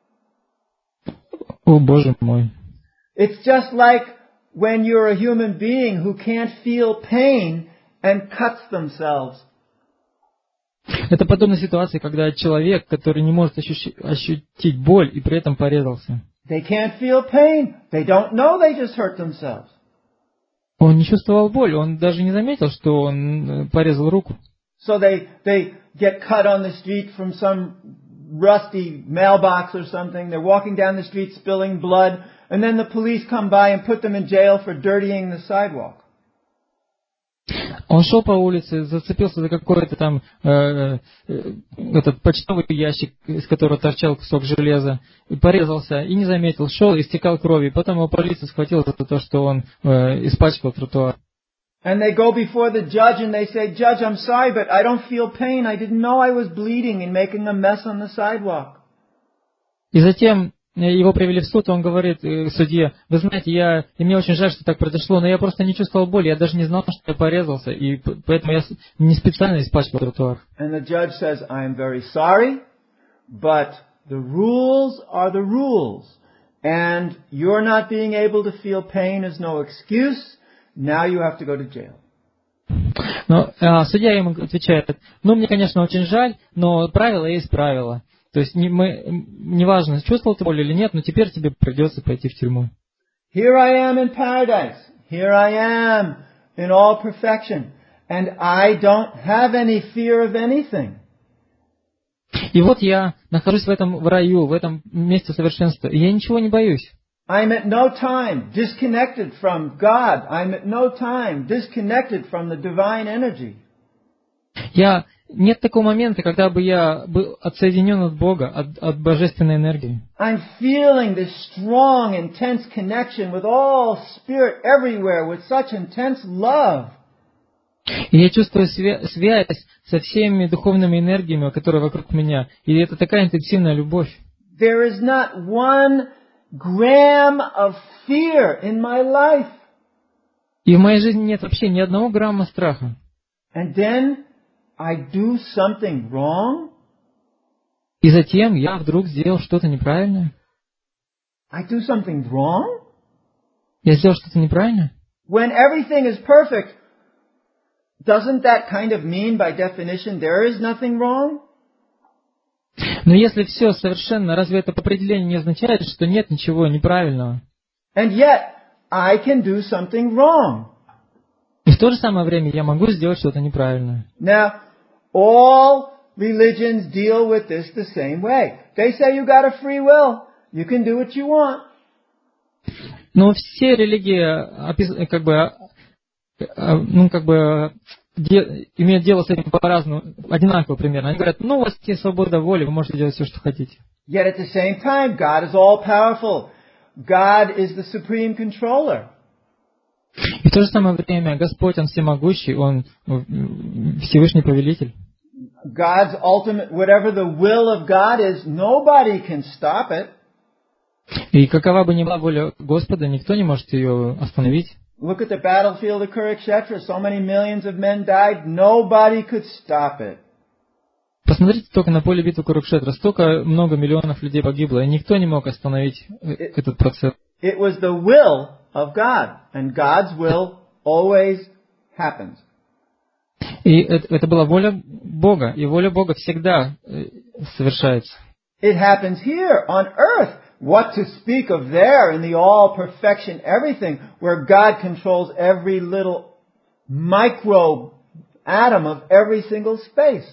О, Боже мой. It's just like when you're a human being who can't feel pain and cuts themselves. Это подобно ситуации, когда человек, который не может ощущ- ощутить боль и при этом порезался. They can't feel pain. They don't know they just hurt themselves. Он не чувствовал боль, он даже не заметил, что он порезал руку. So they, they get cut on the street from some rusty mailbox or something. They're walking down the street spilling blood, and then the police come by and put them in jail for dirtying the sidewalk. Он шел по улице, зацепился за какой-то там э, э, этот почтовый ящик, из которого торчал кусок железа, и порезался, и не заметил, шел, истекал кровью. Потом его полиция схватила за то, что он э, испачкал тротуар. And they go before the judge and they say, Judge, I'm sorry, but I don't feel pain. I didn't know I was bleeding and making a mess on the sidewalk. И затем его привели в суд, и он говорит э, судье: вы знаете, я, и мне очень жаль, что так произошло, но я просто не чувствовал боли, я даже не знал, что я порезался, и поэтому я не специально испачкал тротуар. And the judge says, I am very sorry, but the rules are the rules. And you're not being able to feel pain is no excuse. Now you have to go to jail. Но а, судья ему отвечает: ну, мне, конечно, очень жаль, но правило есть правило. То есть не, мы, неважно, чувствовал ты боль или нет, но теперь тебе придется пойти в тюрьму. Here I am in paradise. Here I am in all perfection. And I don't have any fear of anything. И вот я нахожусь в этом в раю, в этом месте совершенства, и я ничего не боюсь. I'm at no time disconnected from God. I'm at no time disconnected from the divine energy. Я, нет такого момента, когда бы я был отсоединен от Бога, от, от божественной энергии. I'm feeling this strong, intense connection with all spirit everywhere, with such intense love. И я чувствую свя- связь со всеми духовными энергиями, которые вокруг меня. И это такая интенсивная любовь. There is not one gram of fear in my life. И в моей жизни нет вообще ни одного грамма страха. And then I do something wrong. И затем я вдруг сделал что-то неправильное. I do something wrong. Я сделал что-то неправильное. When everything is perfect, doesn't that kind of mean by definition there is nothing wrong? Но если все совершенно, разве это по определению не означает, что нет ничего неправильного? And yet, I can do something wrong. И в то же самое время я могу сделать что-то неправильное. Now, all religions deal with this the same way. They say you got a free will. You can do what you want. Но все религии, как бы, ну, как бы, де, имеют дело с этим по-разному, одинаково примерно. Они говорят, ну, у вас есть свобода воли, вы можете делать все, что хотите. Yet at the same time, God is all powerful. God is the supreme controller. И в то же самое время Господь, Он всемогущий, Он Всевышний повелитель. God's ultimate, whatever the will of God is, nobody can stop it. И какова бы ни была воля Господа, никто не может ее остановить. Look at the battlefield of Kurukshetra. So many millions of men died. Nobody could stop it. Посмотрите только на поле битвы Курукшетра. Столько много миллионов людей погибло, и никто не мог остановить этот процесс. It was the will of God, and God's will always happens. И это, это была воля Бога, и воля Бога всегда совершается. It happens here on earth. What to speak of there in the all perfection, everything, where God controls every little micro atom of every single space.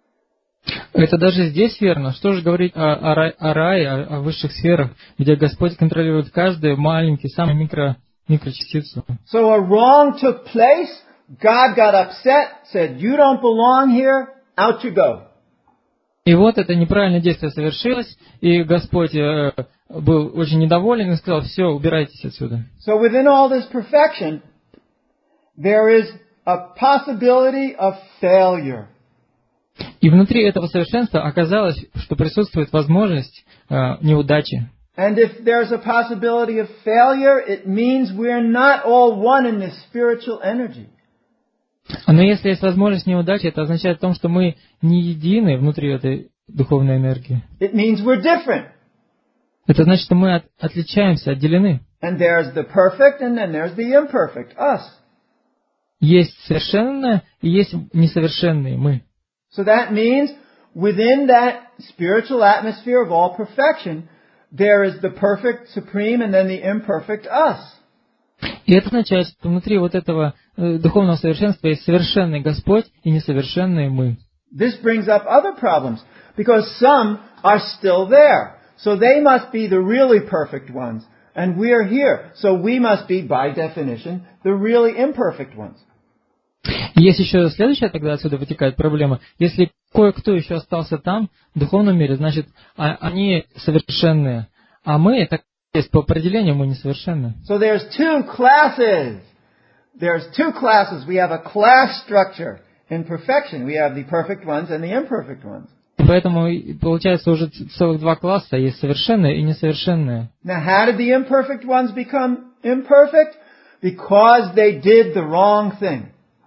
Это даже здесь верно. Что же говорить о, о, рай, о рае, о, о высших сферах, где Господь контролирует каждую маленькую, самую микро, микрочастицу. So a wrong took place. God got upset, said, "You don't belong here. Out you go." И вот это неправильное действие совершилось, и Господь э, был очень недоволен и сказал, все, убирайтесь отсюда. So within all this perfection, there is a possibility of failure. И внутри этого совершенства оказалось, что присутствует возможность э, неудачи. And if there's a possibility of failure, it means we're not all one in this spiritual energy. Но если есть возможность неудачи, это означает в том, что мы не едины внутри этой духовной энергии. It means we're different. Это значит, что мы от, отличаемся, отделены. And there's the perfect, and then there's the imperfect, us. Есть совершенное и есть несовершенные, мы. So that means within that spiritual atmosphere of all perfection, there is the perfect, supreme, and then the imperfect us. И это означает, что внутри вот этого э, духовного совершенства есть совершенный Господь и несовершенные мы. This brings up other problems, because some are still there. So they must be the really perfect ones, and we're here. So we must be, by definition, the really imperfect ones. И есть еще следующая тогда отсюда вытекает проблема. Если кое-кто еще остался там, в духовном мире, значит, а, они совершенные, а мы, так есть по определению, мы несовершенны. So there's two classes. There's two classes. We have a class structure in perfection. We have the perfect ones and the imperfect ones. Поэтому получается уже целых два класса, есть совершенные и несовершенные. Now how did the imperfect ones become imperfect? Because they did the wrong thing.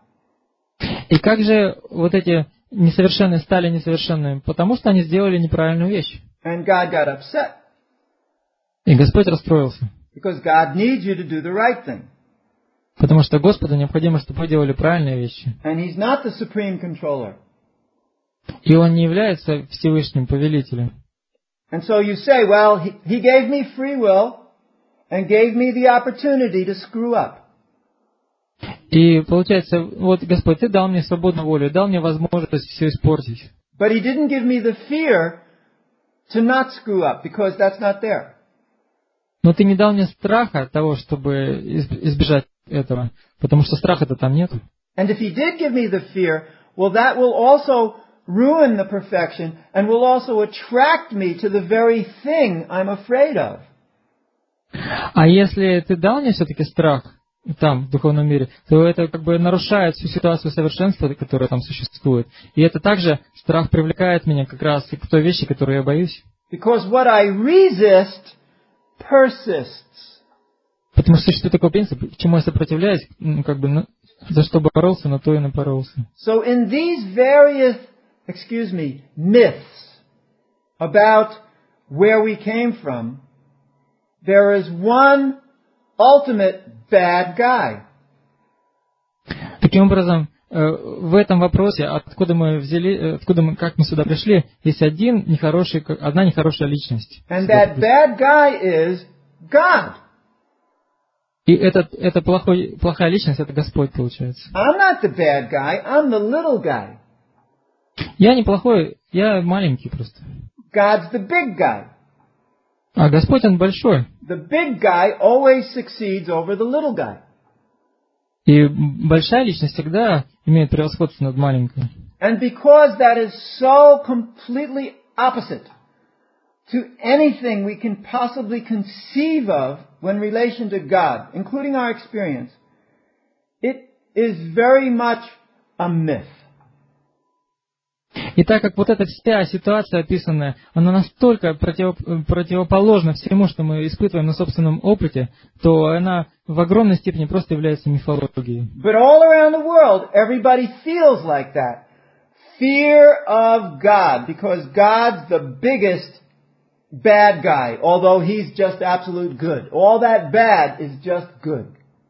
И как же вот эти несовершенные стали несовершенными? Потому что они сделали неправильную вещь. And God got upset. И Господь расстроился. Because God needs you to do the right thing. Потому что Господу необходимо, чтобы вы делали правильные вещи. And He's not the supreme controller. И Он не является Всевышним повелителем. And so you say, well, he, he gave me free will and gave me the opportunity to screw up. И получается, вот Господь, Ты дал мне свободную волю, дал мне возможность все испортить. But He didn't give me the fear to not screw up, because that's not there. Но Ты не дал мне страха от того, чтобы избежать этого, потому что страха-то там нет. And if He did give me the fear, well, that will also ruin the perfection and will also attract me to the very thing I'm afraid of. А если Ты дал мне все-таки страх там, в духовном мире, то это как бы нарушает всю ситуацию совершенства, которая там существует. И это также страх привлекает меня как раз к той вещи, которой я боюсь. Because what I resist persists. Потому что существует такой принцип, чему я сопротивляюсь, ну, как бы, ну, за что боролся, на то и напоролся. So in these various, excuse me, myths about where we came from, there is one ultimate bad guy. Таким образом, в этом вопросе, откуда мы взяли, откуда мы, как мы сюда пришли, есть один нехороший, одна нехорошая личность. And that bad guy is God. И этот, это плохой, плохая личность, это Господь, получается. I'm not the bad guy, I'm the little guy. Я не плохой, я маленький просто. God's the big guy. А Господь, Он большой. The big guy always succeeds over the little guy. И большая личность всегда имеет превосходство над маленькой. And because that is so completely opposite to anything we can possibly conceive of when relation to God, including our experience, it is very much a myth. И так как вот эта вся ситуация описанная, она настолько против, противоположна всему, что мы испытываем на собственном опыте, то она в огромной степени просто является мифологией. But all around the world, everybody feels like that. Fear of God, because God's the biggest bad guy, although He's just absolute good. All that bad is just good.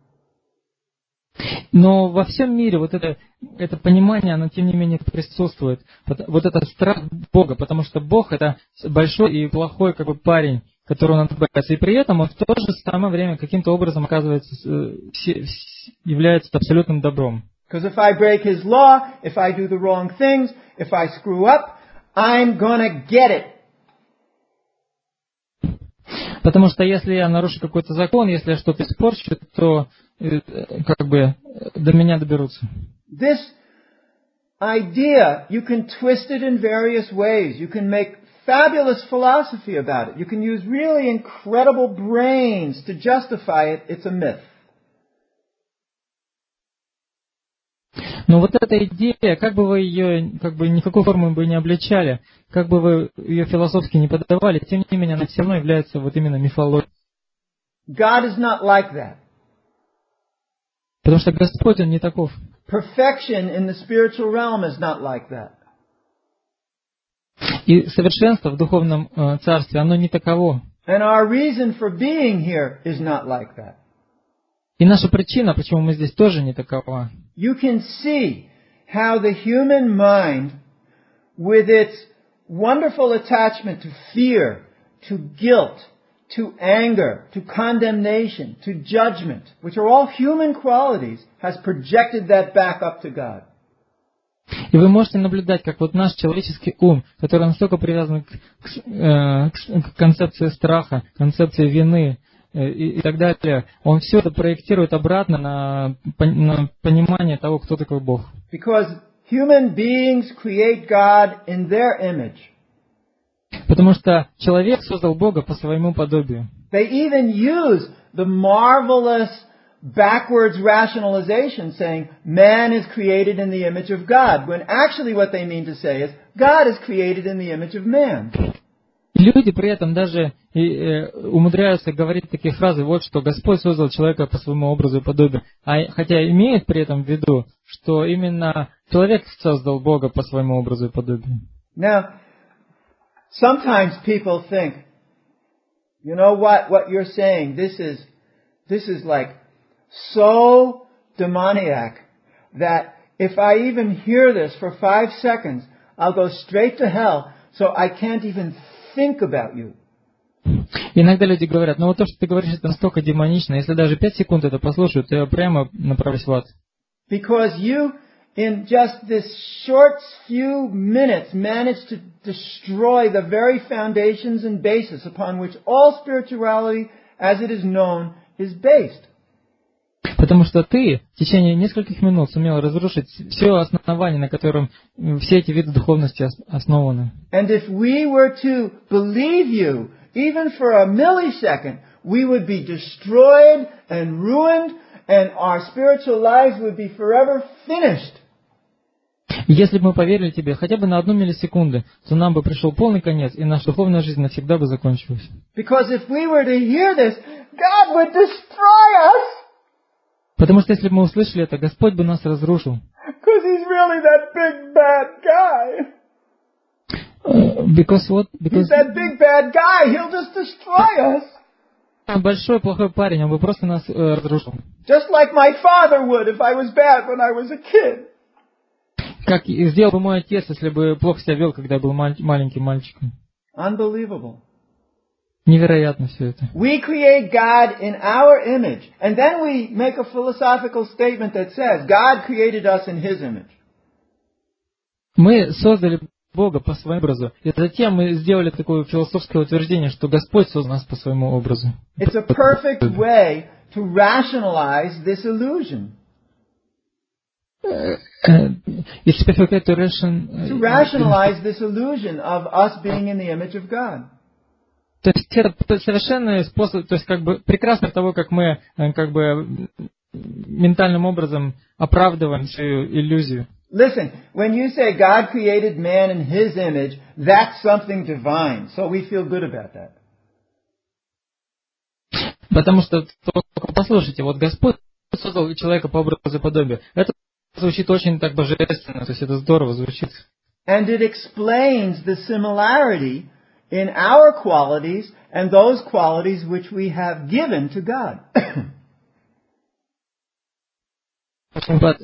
Но во всем мире вот это, это понимание, оно тем не менее присутствует. Вот этот страх Бога, потому что Бог это большой и плохой как бы парень, которого надо бояться. И при этом он в то же самое время каким-то образом оказывается, является абсолютным добром. Because if I break His law, if I do the wrong things, if I screw up, I'm gonna get it. Потому что если я нарушу какой-то закон, если я что-то испорчу, то как бы до меня доберутся. This idea, you can twist it in various ways. You can make fabulous philosophy about it. You can use really incredible brains to justify it. It's a myth. Но вот эта идея, как бы вы ее, как бы никакой формы бы не обличали, как бы вы ее философски не подавали, тем не менее она все равно является вот именно мифологией. God is not like that. Потому что Господь, Он не таков. Perfection in the spiritual realm is not like that. И совершенство в духовном э, царстве, оно не таково. And our reason for being here is not like that. И наша причина, почему мы здесь, тоже не такова. You can see how the human mind, with its wonderful attachment to fear, to guilt, to anger, to condemnation, to judgment, which are all human qualities, has projected that back up to God. И вы можете наблюдать, как вот наш человеческий ум, который настолько привязан к, к, э, к концепции страха, концепции вины э, и, и так далее, он все это проектирует обратно на, на понимание того, кто такой Бог. Because human beings create God in their image. Потому что человек создал Бога по своему подобию. They even use the marvelous backwards rationalization saying man is created in the image of God, when actually what they mean to say is God is created in the image of man. И люди при этом даже и, э, умудряются говорить такие фразы, вот что Господь создал человека по своему образу и подобию, а, хотя имеет при этом в виду, что именно человек создал Бога по своему образу и подобию. Now, sometimes people think, you know what, what you're saying, this is, this is like so demoniac that if I even hear this for five seconds, I'll go straight to hell, so I can't even think about you. Иногда люди говорят, ну вот то, что ты говоришь, это настолько демонично, если даже пять секунд это послушают, то я прямо направлюсь в ад. Because you, in just this short few minutes, managed to destroy the very foundations and basis upon which all spirituality, as it is known, is based. Потому что ты в течение нескольких минут сумел разрушить все основание, на котором все эти виды духовности основаны. And if we were to believe you, even for a millisecond, we would be destroyed and ruined, and our spiritual lives would be forever finished. И если бы мы поверили Тебе хотя бы на одну миллисекунду, то нам бы пришел полный конец, и наша духовная жизнь навсегда бы закончилась. Because if we were to hear this, God would destroy us. Потому что если бы мы услышали это, Господь бы нас разрушил. Because He's really that big bad guy. Uh, because what? Because He's that big bad guy. He'll just destroy us. Он большой плохой парень, он бы просто нас э, разрушил. Just like my father would if I was bad when I was a kid. Как и сделал бы мой отец, если бы плохо себя вел, когда был маль- маленьким мальчиком. Unbelievable. Невероятно все это. We create God in our image, and then we make a philosophical statement that says God created us in His image. Мы создали Бога по своему образу, и затем мы сделали такое философское утверждение, что Господь создал нас по своему образу. It's a perfect way to rationalize this illusion. It's perfect way to ration, To rationalize this illusion of us being in the image of God. То есть это совершенный способ, то есть как бы прекрасно того, как мы как бы ментальным образом оправдываем свою иллюзию. Listen, when you say God created man in His image, that's something divine, so we feel good about that. Потому что, послушайте, вот Господь создал человека по образу и подобию. Это звучит очень так божественно, то есть это здорово звучит. And it explains the similarity in our qualities and those qualities which we have given to God. But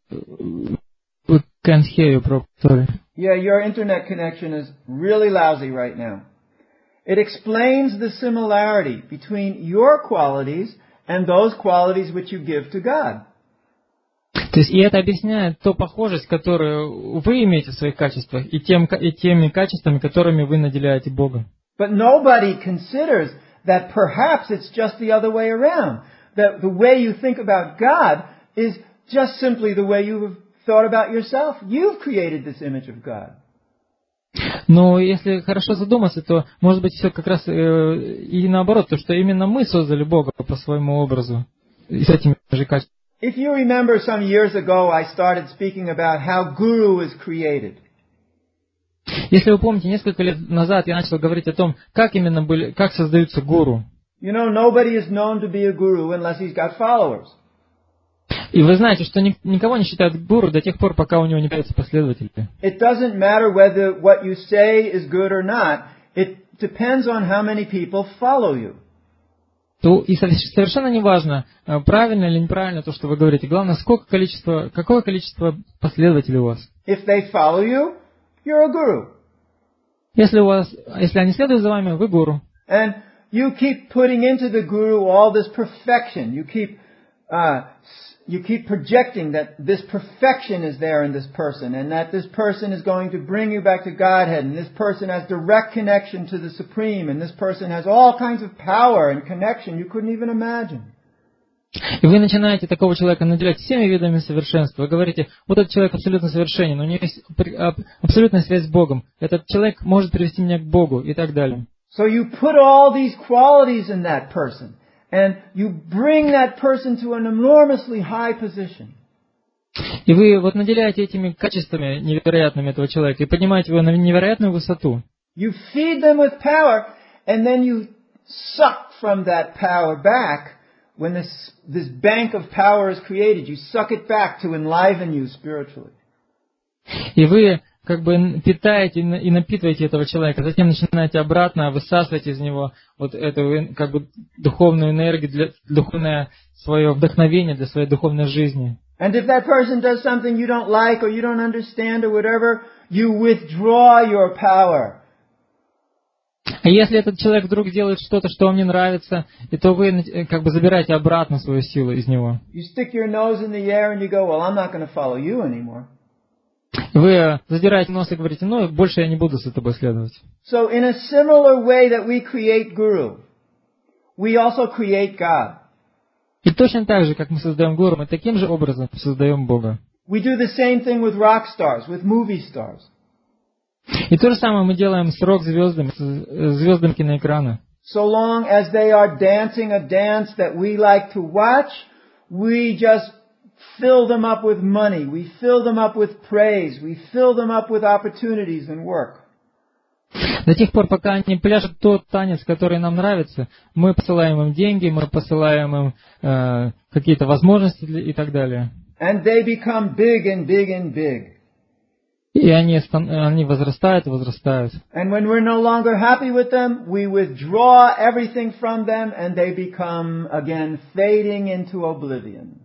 we can't hear you properly. Yeah, your internet connection is really lousy right now. It explains the similarity between your qualities and those qualities which you give to God. То есть и это объясняет ту похожесть, которую вы имеете в своих качествах, и, тем, и теми качествами, которыми вы наделяете Бога. But nobody considers that perhaps it's just the other way around. That the way you think about God is just simply the way you have thought about yourself. You've created this image of God. Но если хорошо задуматься, то может быть все как раз э, и наоборот, то что именно мы создали Бога по своему образу и с этими же качествами. If you remember, some years ago I started speaking about how Guru is created. Если вы помните, несколько лет назад я начал говорить о том, как именно были, как создаются гуру. You know, nobody is known to be a guru unless he's got followers. И вы знаете, что никого не считают гуру до тех пор, пока у него не появятся последователи. It doesn't matter whether what you say is good or not. It depends on how many people follow you. То и совершенно не важно, правильно или неправильно то, что вы говорите. Главное, сколько количество, какое количество последователей у вас. If they follow you, you're a guru. Если у вас, если они следуют за вами, вы гуру. And you keep putting into the guru all this perfection. You keep, uh, you keep projecting that this perfection is there in this person, and that this person is going to bring you back to Godhead, and this person has direct connection to the Supreme, and this person has all kinds of power and connection you couldn't even imagine. И вы начинаете такого человека наделять всеми видами совершенства. Вы говорите, вот этот человек абсолютно совершенен, у него есть абсолютная связь с Богом. Этот человек может привести меня к Богу и так далее. So you put all these qualities in that person, and you bring that person to an enormously high position. И вы вот наделяете этими качествами невероятными этого человека и поднимаете его на невероятную высоту. You feed them with power, and then you suck from that power back. When this, this bank of power is created, you suck it back to enliven you spiritually. И вы как бы питаете и напитываете этого человека, затем начинаете обратно высасывать из него вот эту как бы духовную энергию, для, духовное свое вдохновение для своей духовной жизни. And if that person does something you don't like or you don't understand or whatever, you withdraw your power. А если этот человек вдруг делает что-то, что вам не нравится, и то вы как бы забираете обратно свою силу из него. You stick your nose in the air and you go, well, I'm not going to follow you anymore. Вы задираете нос и говорите, ну, больше я не буду за тобой следовать. So in a similar way that we create guru, we also create God. И точно так же, как мы создаем гуру, мы таким же образом создаем Бога. We do the same thing with rock stars, with movie stars. И то же самое мы делаем с рок-звездами, с звездами киноэкрана. So long as they are dancing a dance that we like to watch, we just fill them up with money. We fill them up with praise. We fill them up with opportunities and work. До тех пор, пока они пляшут тот танец, который нам нравится, мы посылаем им деньги, мы посылаем им э, какие-то возможности и так далее. And they become big and big and big. И они, они возрастают и возрастают. And when we're no longer happy with them, we withdraw everything from them and they become again fading into oblivion.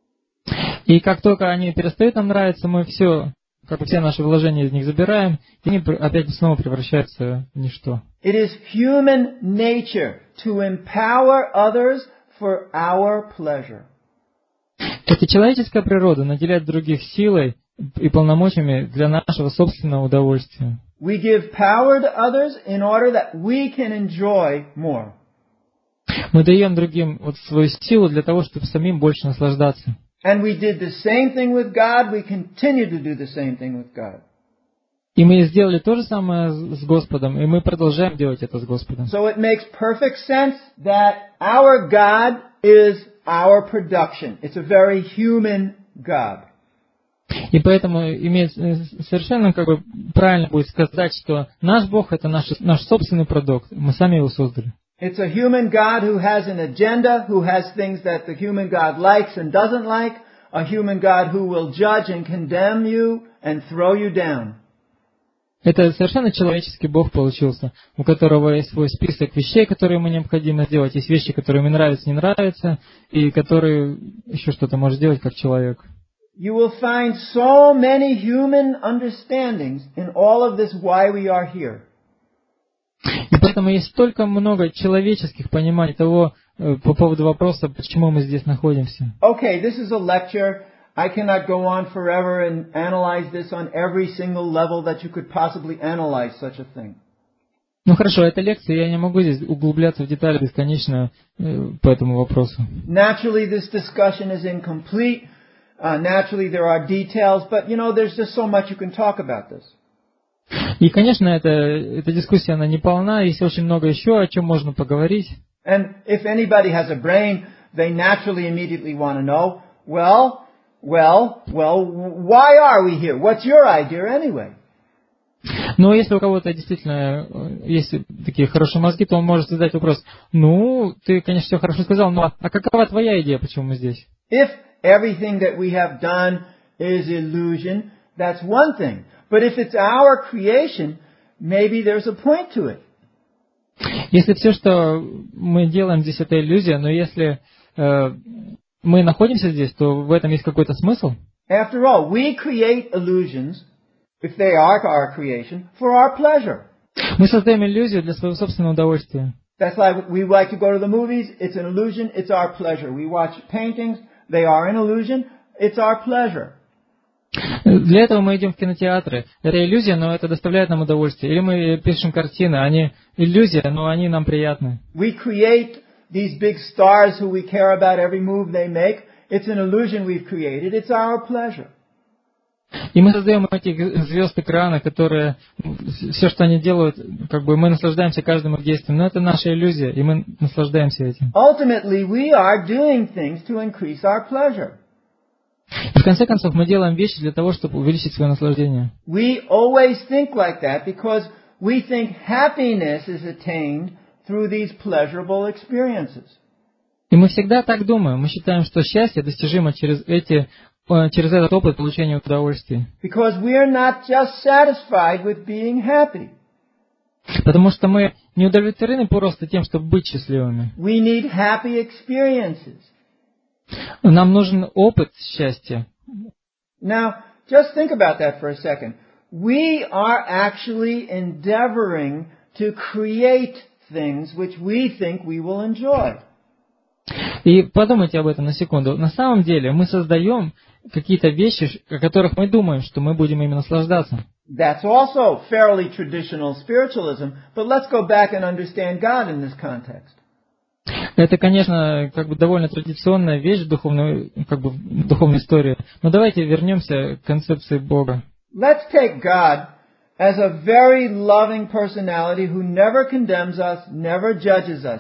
И как только они перестают нам нравиться, мы все, как бы все наши вложения из них забираем, и они опять снова превращаются в ничто. It is human nature to empower others for our pleasure. Это человеческая природа наделять других силой и полномочиями для нашего собственного удовольствия. We give power to others in order that we can enjoy more. Мы даем другим вот свою силу для того, чтобы самим больше наслаждаться. And we did the same thing with God. We continue to do the same thing with God. И мы сделали то же самое с Господом, и мы продолжаем делать это с Господом. So it makes perfect sense that our God is our production. It's a very human God. И поэтому имеет совершенно как бы правильно будет сказать, что наш Бог — это наш, наш собственный продукт, мы сами его создали. It's a human God who has an agenda, who has things that the human God likes and doesn't like, a human God who will judge and condemn you and throw you down. Это совершенно человеческий Бог получился, у которого есть свой список вещей, которые ему необходимо сделать, есть вещи, которые ему нравятся, не нравятся, и которые еще что-то может сделать как человек. You will find so many human understandings in all of this why we are here. И поэтому есть столько много человеческих пониманий того, по поводу вопроса, почему мы здесь находимся. Okay, this is a lecture. I cannot go on forever and analyze this on every single level that you could possibly analyze such a thing. Ну хорошо, это лекция, я не могу здесь углубляться в детали бесконечно по этому вопросу. Naturally, this discussion is incomplete. Uh, naturally, there are details, but you know, there's just so much you can talk about this. И, конечно, эта, эта дискуссия, она не полна, есть очень много еще, о чем можно поговорить. And if anybody has a brain, they naturally immediately want to know, well, well, well, why are we here? What's your idea anyway? Но если у кого-то действительно есть такие хорошие мозги, то он может задать вопрос, ну, ты, конечно, все хорошо сказал, но а какова твоя идея, почему мы здесь? If everything that we have done is illusion, that's one thing. But if it's our creation, maybe there's a point to it. Если все, что мы делаем здесь, это иллюзия, но если э, мы находимся здесь, то в этом есть какой-то смысл. After all, we create illusions, if they are our creation, for our pleasure. Мы создаем иллюзию для своего собственного удовольствия. That's like we like to go to the movies, it's an illusion, it's our pleasure. We watch paintings, they are an illusion, it's our pleasure. Для этого мы идем в кинотеатры. Это иллюзия, но это доставляет нам удовольствие. Или мы пишем картины, они иллюзия, но они нам приятны. We create these big stars who we care about every move they make. It's an illusion we've created. It's our pleasure. И мы создаем этих звезд экрана, которые все, что они делают, как бы мы наслаждаемся каждым их действием. Но это наша иллюзия, и мы наслаждаемся этим. Ultimately, we are doing things to increase our pleasure. И в конце концов мы делаем вещи для того, чтобы увеличить свое наслаждение. We always think like that because we think happiness is attained through these pleasurable experiences. И мы всегда так думаем. Мы считаем, что счастье достижимо через эти, через этот опыт получения удовольствия. Because we are not just satisfied with being happy. Потому что мы не удовлетворены просто тем, чтобы быть счастливыми. We need happy experiences. Нам нужен опыт счастья. Now, just think about that for a second. We are actually endeavoring to create things which we think we will enjoy. И подумайте об этом на секунду. На самом деле мы создаем какие-то вещи, о которых мы думаем, что мы будем ими наслаждаться. That's also fairly traditional spiritualism, but let's go back and understand God in this context. Это, конечно, как бы довольно традиционная вещь в духовной, как бы, в духовной истории. Но давайте вернемся к концепции Бога. Let's take God as a very loving personality who never condemns us, never judges us,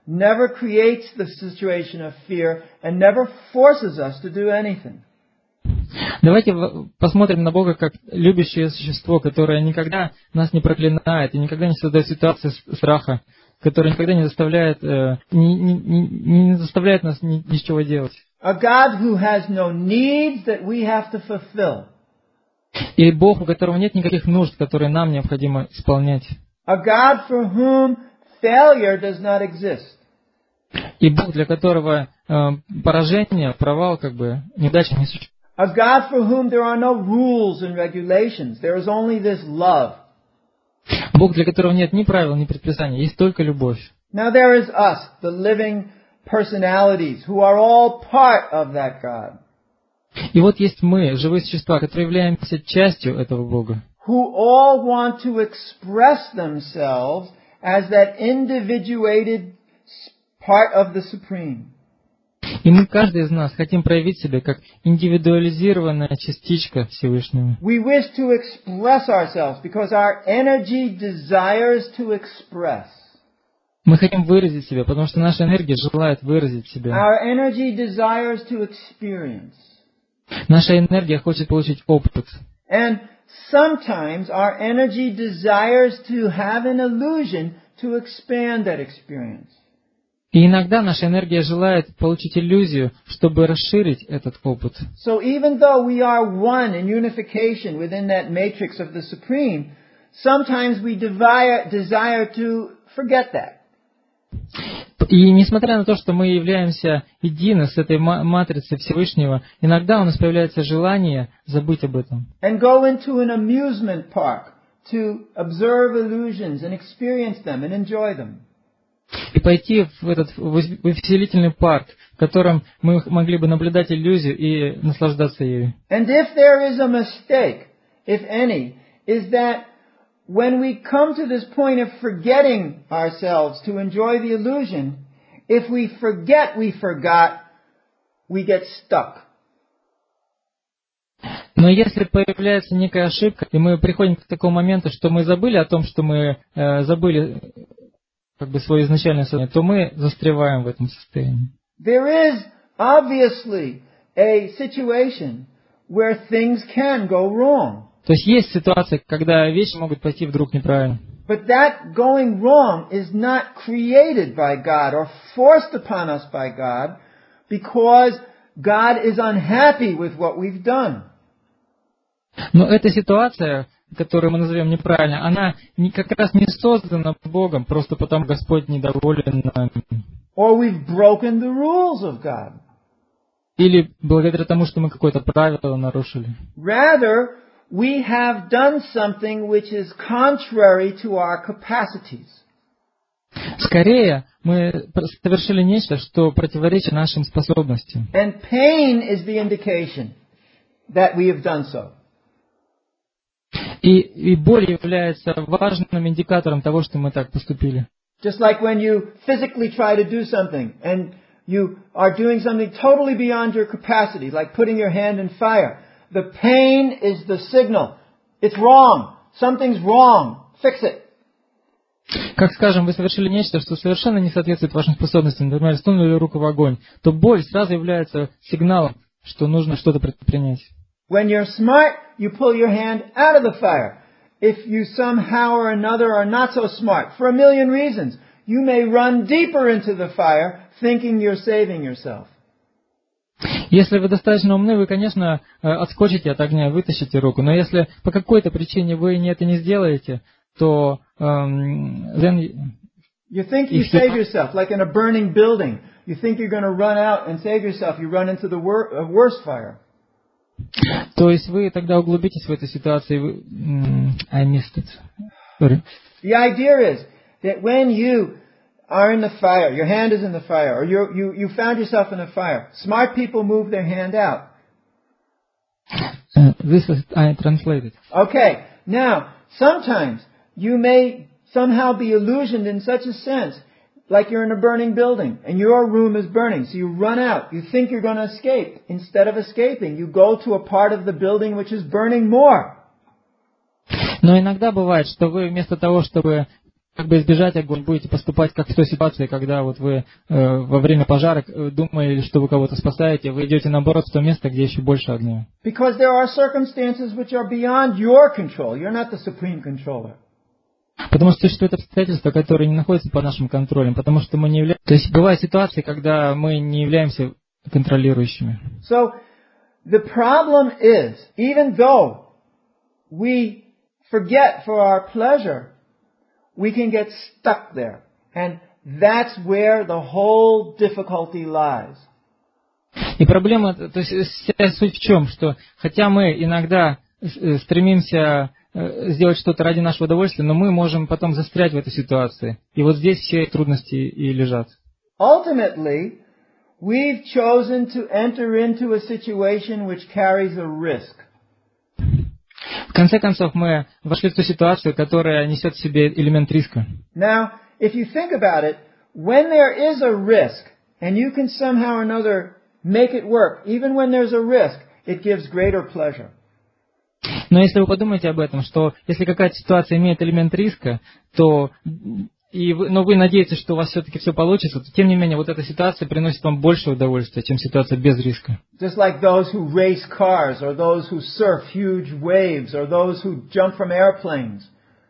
never creates the situation of fear and never forces us to do anything. Давайте посмотрим на Бога как любящее существо, которое никогда нас не проклинает и никогда не создает ситуации страха, которое никогда не заставляет, э, не, не, не заставляет нас ни, ничего делать. A God who has no needs that we have to fulfill. И Бог, у которого нет никаких нужд, которые нам необходимо исполнять. A God for whom failure does not exist. И Бог, для которого э, поражение, провал, как бы, неудача не существует. A God for whom there are no rules and regulations. There is only this love. Бог, для которого нет ни правил, ни предписаний, есть только любовь. Now there is us, the living personalities, who are all part of that God. И вот есть мы, живые существа, которые являемся частью этого Бога. Who all want to express themselves as that individuated part of the Supreme. И мы, каждый из нас, хотим проявить себя как индивидуализированная частичка Всевышнего. We wish to express ourselves because our energy desires to express. Мы хотим выразить себя, потому что наша энергия желает выразить себя. Our energy desires to experience. Наша энергия хочет получить опыт. And sometimes our energy desires to have an illusion to expand that experience. И иногда наша энергия желает получить иллюзию, чтобы расширить этот опыт. So even though we are one in unification within that matrix of the Supreme, sometimes we desire, desire to forget that. И несмотря на то, что мы являемся едины с этой матрицей Всевышнего, иногда у нас появляется желание забыть об этом. And go into an amusement park to observe illusions and experience them and enjoy them. И пойти в этот увеселительный парк, в котором мы могли бы наблюдать иллюзию и наслаждаться ею. And if there is a mistake, if any, is that when we come to this point of forgetting ourselves to enjoy the illusion, if we forget we forgot, we get stuck. Но если появляется некая ошибка, и мы приходим к такому моменту, что мы забыли о том, что мы э, забыли как бы свое изначальное состояние, то мы застреваем в этом состоянии. There is obviously a situation where things can go wrong. То есть есть ситуация, когда вещи могут пойти вдруг неправильно. But that going wrong is not created by God or forced upon us by God because God is unhappy with what we've done. Но эта ситуация, которую мы назовем неправильно, она не, как раз не создана Богом, просто потому Господь недоволен нами. Or we've broken the rules of God. Или благодаря тому, что мы какое-то правило нарушили. Rather, we have done something which is contrary to our capacities. Скорее, мы совершили нечто, что противоречит нашим способностям. And pain is the indication that we have done so. И, и боль является важным индикатором того, что мы так поступили. Just like when you physically try to do something and you are doing something totally beyond your capacity, like putting your hand in fire. The pain is the signal. It's wrong. Something's wrong. Fix it. Как, скажем, вы совершили нечто, что совершенно не соответствует вашим способностям, например, сунули руку в огонь, то боль сразу является сигналом, что нужно что-то предпринять. When you're smart, you pull your hand out of the fire. If you somehow or another are not so smart, for a million reasons, you may run deeper into the fire, thinking you're saving yourself. Если вы достаточно умны, вы, конечно, отскочите от огня, вытащите руку. Но если по какой-то причине вы это не сделаете, то um, then you think you save yourself, like in a burning building. You think you're going to run out and save yourself. You run into the wor- uh, worst fire. То есть вы тогда углубитесь в эту ситуацию. Вы, um, I missed it. Sorry. The idea is that when you are in the fire, your hand is in the fire, or you you you found yourself in a fire. Smart people move their hand out. Uh, this is I translated. Okay. Now, sometimes you may somehow be illusioned in such a sense, like you're in a burning building and your room is burning. So you run out. You think you're going to escape. Instead of escaping, you go to a part of the building which is burning more. Но иногда бывает, что вы вместо того, чтобы как бы избежать огонь, будете поступать как в той ситуации, когда вот вы э, во время пожара э, думали, что вы кого-то спасаете, вы идете наоборот в то место, где еще больше огня. Because there are circumstances which are beyond your control. You're not the supreme controller. Потому что существуют обстоятельства, которые не находятся под нашим контролем, потому что мы не являемся... То есть бывают ситуации, когда мы не являемся контролирующими. So, the problem is, even though we forget for our pleasure, we can get stuck there. And that's where the whole difficulty lies. И проблема, то есть вся суть в чем, что хотя мы иногда стремимся сделать что-то ради нашего удовольствия, но мы можем потом застрять в этой ситуации. И вот здесь все трудности и лежат. Ultimately, we've chosen to enter into a situation which carries a risk. В конце концов, мы вошли в ту ситуацию, которая несет в себе элемент риска. Now, if you think about it, when there is a risk, and you can somehow or another make it work, even when there's a risk, it gives greater pleasure. Но если вы подумаете об этом, что если какая-то ситуация имеет элемент риска, то и вы, но вы надеетесь, что у вас все-таки все получится, то тем не менее вот эта ситуация приносит вам больше удовольствия, чем ситуация без риска. Just like those who race cars, or those who surf huge waves, or those who jump from airplanes.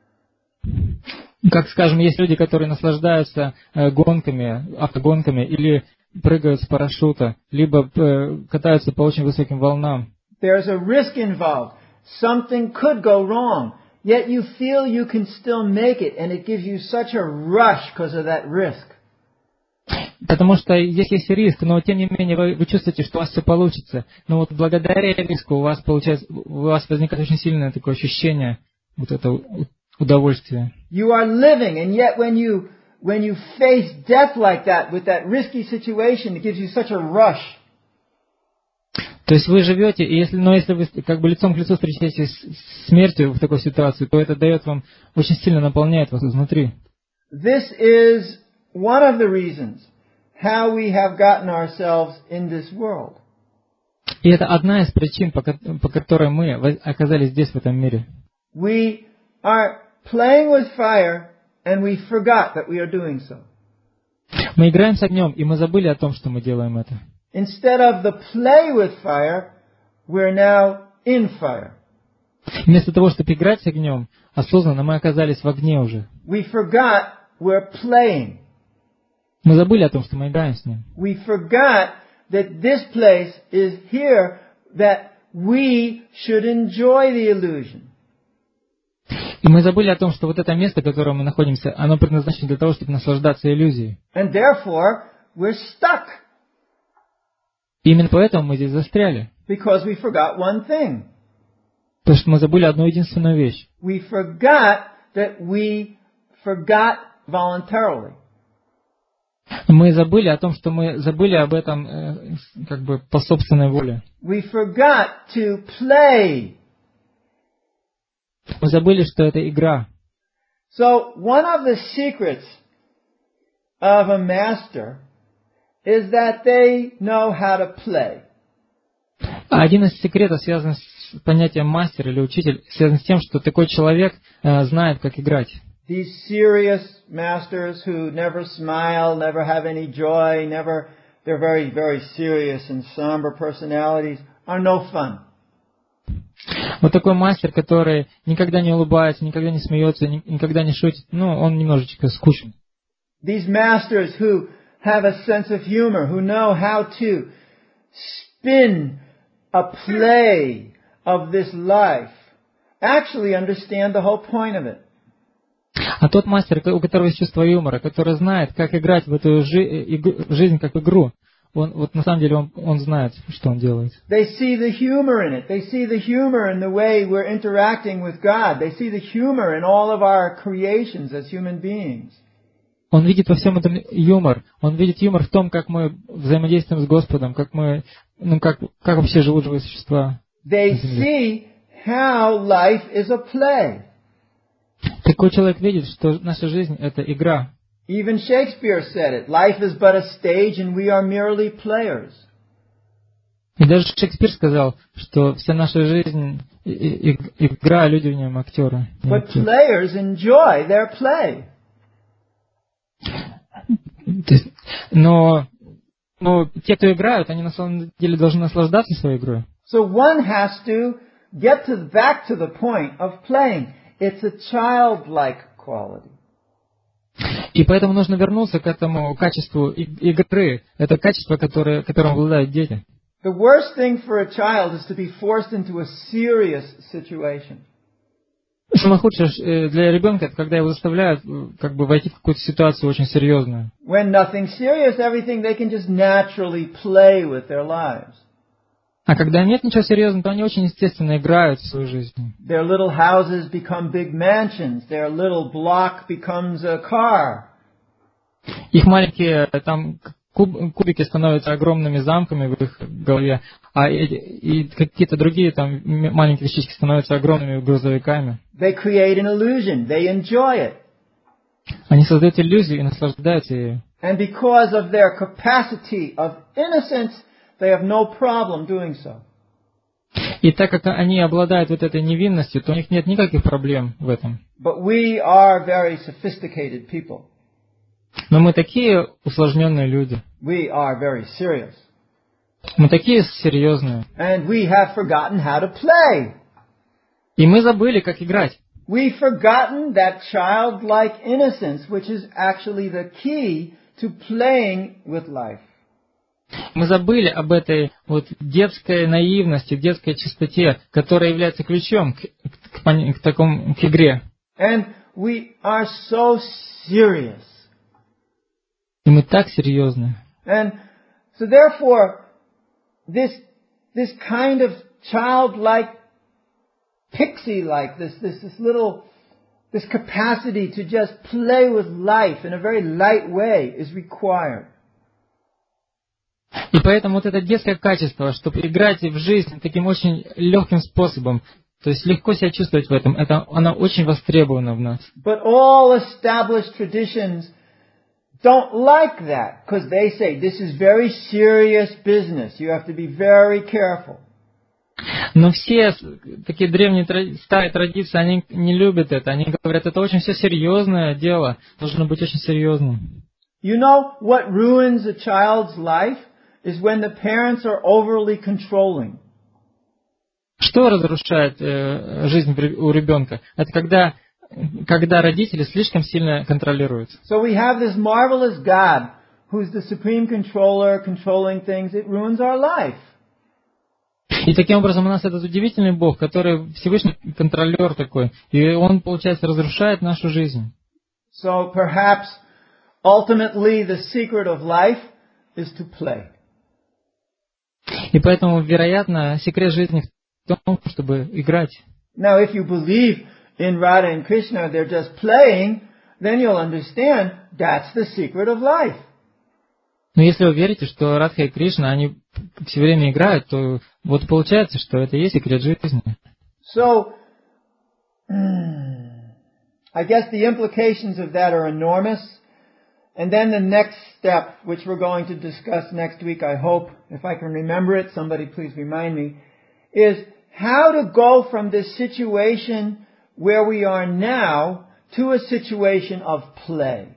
Как, скажем, есть люди, которые наслаждаются э, гонками, автогонками, или прыгают с парашюта, либо э, катаются по очень высоким волнам. There's a risk involved. Something could go wrong. Yet you feel you can still make it, and it gives you such a rush because of that risk. Потому что здесь есть риск, но тем не менее вы, вы чувствуете, что у вас все получится. Но вот благодаря риску у вас получается, у вас возникает очень сильное такое ощущение вот этого удовольствия. You are living, and yet when you when you face death like that with that risky situation, it gives you such a rush. То есть вы живете, и если, но если вы как бы лицом к лицу встречаетесь с смертью в такой ситуации, то это дает вам, очень сильно наполняет вас изнутри. This is one of the reasons how we have gotten ourselves in this world. И это одна из причин, по, по которой мы оказались здесь, в этом мире. We are playing with fire, and we forgot that we are doing so. Мы играем с огнем, и мы забыли о том, что мы делаем это. Instead of the play with fire, we're now in fire. Вместо того, чтобы играть с огнем, осознанно мы оказались в огне уже. We forgot we're playing. Мы забыли о том, что мы играем с ним. We forgot that this place is here, that we should enjoy the illusion. И мы забыли о том, что вот это место, в котором мы находимся, оно предназначено для того, чтобы наслаждаться иллюзией. And therefore, we're stuck. И именно поэтому мы здесь застряли. Because we forgot one thing. Потому что мы забыли одну единственную вещь. We forgot that we forgot voluntarily. Мы забыли о том, что мы забыли об этом э, как бы по собственной воле. We forgot to play. Мы забыли, что это игра. So one of the secrets of a master is that they know how to play. А один из секретов, связанный с понятием мастер или учитель, связан с тем, что такой человек э, знает, как играть. These serious masters who never smile, never have any joy, never, they're very, very serious and somber personalities, are no fun. Вот такой мастер, который никогда не улыбается, никогда не смеется, никогда не шутит, ну, он немножечко скучен. These masters who have a sense of humor, who know how to spin a play of this life, actually understand the whole point of it. А тот мастер, у которого есть чувство юмора, который знает, как играть в эту жи- игру, жизнь как игру, он, вот на самом деле он, он знает, что он делает. They see the humor in it. They see the humor in the way we're interacting with God. They see the humor in all of our creations as human beings. Он видит во всем этом юмор. Он видит юмор в том, как мы взаимодействуем с Господом, как мы, ну как, как вообще живут живые существа. They see how life is a play. Такой человек видит, что наша жизнь — это игра. Even Shakespeare said it. Life is but a stage and we are merely players. И даже Шекспир сказал, что вся наша жизнь и, и, игра, а люди в нем актеры. But players enjoy their play. Но, но те, кто играют, они на самом деле должны наслаждаться своей игрой. So one has to get to, back to the point of playing. It's a childlike quality. И поэтому нужно вернуться к этому качеству игры. Это качество, которое, которым обладают дети. The worst thing for a child is to be forced into a serious situation. Самое худшее для ребенка, это когда его заставляют как бы войти в какую-то ситуацию очень серьезную. When nothing serious, everything they can just naturally play with their lives. А когда нет ничего серьезного, то они очень естественно играют в свою жизнь. Their little houses become big mansions. Their little block becomes a car. Их маленькие там куб, кубики становятся огромными замками в их голове, а и, и какие-то другие там маленькие вещички становятся огромными грузовиками. They create an illusion. They enjoy it. Они создают иллюзию и наслаждаются ею. And because of their capacity of innocence, they have no problem doing so. И так как они обладают вот этой невинностью, то у них нет никаких проблем в этом. But we are very sophisticated people. Но мы такие усложненные люди. We are very serious. Мы такие серьезные. And we have forgotten how to play. И мы забыли, как играть. We've forgotten that childlike innocence, which is actually the key to playing with life. Мы забыли об этой вот детской наивности, детской чистоте, которая является ключом к, к, к, к такому к игре. And we are so serious. И мы так серьезны. And so therefore, this this kind of childlike, pixie-like, this this this little this capacity to just play with life in a very light way is required. И поэтому вот это детское качество, чтобы играть в жизнь таким очень легким способом, то есть легко себя чувствовать в этом, это оно очень востребовано в нас. But all established traditions don't like that, because they say this is very serious business. You have to be very careful. Но все такие древние старые традиции, они не любят это. Они говорят, это очень все серьезное дело, должно быть очень серьезным. You know what ruins a child's life is when the parents are overly controlling. Что разрушает э, жизнь у ребенка? Это когда, когда родители слишком сильно контролируют. So we have this marvelous God who's the supreme controller, controlling things. It ruins our life. И таким образом у нас этот удивительный Бог, который Всевышний контролер такой, и он, получается, разрушает нашу жизнь. So perhaps ultimately the secret of life is to play. И поэтому, вероятно, секрет жизни в том, чтобы играть. Now, if you believe in Radha and Krishna, they're just playing, then you'll understand that's the secret of life. Но если вы верите, что Радха и Кришна, они все время играют, то вот получается, что это и есть секрет жизни. So, I guess the implications of that are enormous. And then the next step, which we're going to discuss next week, I hope, if I can remember it, somebody please remind me, is how to go from this situation where we are now to a situation of play.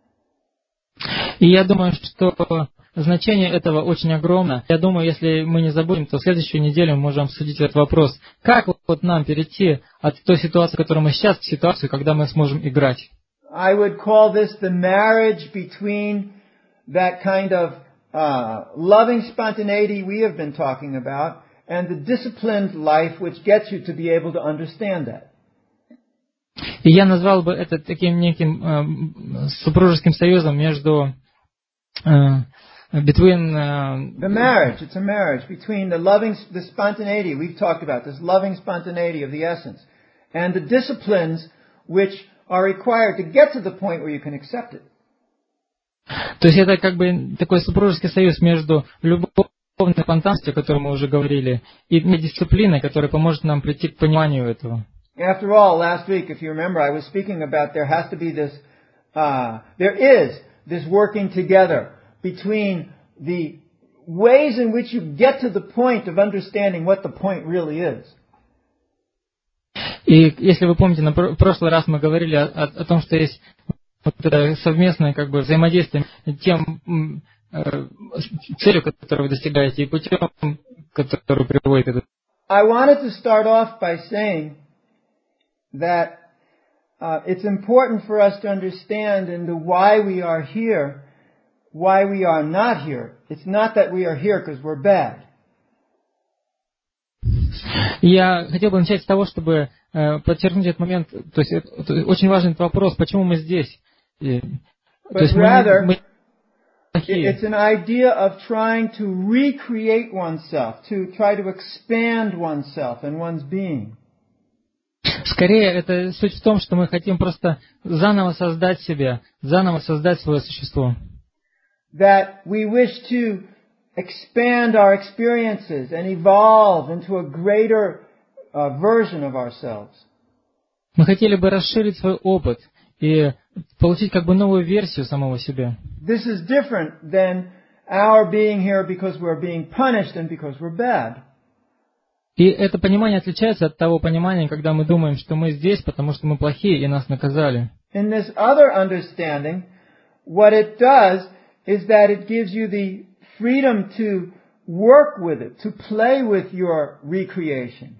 И я думаю, что значение этого очень огромно. Я думаю, если мы не забудем, то в следующую неделю мы можем обсудить этот вопрос. Как вот нам перейти от той ситуации, в которой мы сейчас, к ситуации, когда мы сможем играть? I would call this the marriage between that kind of uh, loving spontaneity we have been talking about and the disciplined life which gets you to be able to understand that. И я назвал бы это таким неким э, супружеским союзом между э, between uh, the marriage. It's a marriage between the loving, the spontaneity we've talked about, this loving spontaneity of the essence, and the disciplines which are required to get to the point where you can accept it. То есть это как бы такой супружеский союз между любовной спонтанностью, о которой мы уже говорили, и дисциплиной, которая поможет нам прийти к пониманию этого. After all, last week, if you remember, I was speaking about there has to be this, uh, there is this working together between the ways in which you get to the point of understanding what the point really is. И если вы помните, на прошлый раз мы говорили о, о том, что есть вот это совместное как бы взаимодействие тем э, целью, которую вы достигаете, и путем, который приводит к этому. I wanted to start off by saying that uh, it's important for us to understand in the why we are here, why we are not here. It's not that we are here because we're bad. Я хотел бы начать с того, чтобы э, подчеркнуть этот момент. То есть это, это очень важный вопрос, почему мы здесь. И, то есть rather, мы, мы it's an idea of trying to recreate oneself, to try to expand oneself and one's being. Скорее, это суть в том, что мы хотим просто заново создать себя, заново создать свое существо. That we wish to expand our experiences and evolve into a greater uh, version of ourselves. Мы хотели бы расширить свой опыт и получить как бы новую версию самого себя. This is different than our being here because we're being punished and because we're bad. И это понимание отличается от того понимания, когда мы думаем, что мы здесь, потому что мы плохие и нас наказали. In this other understanding, what it does is that it gives you the freedom to work with it, to play with your recreation.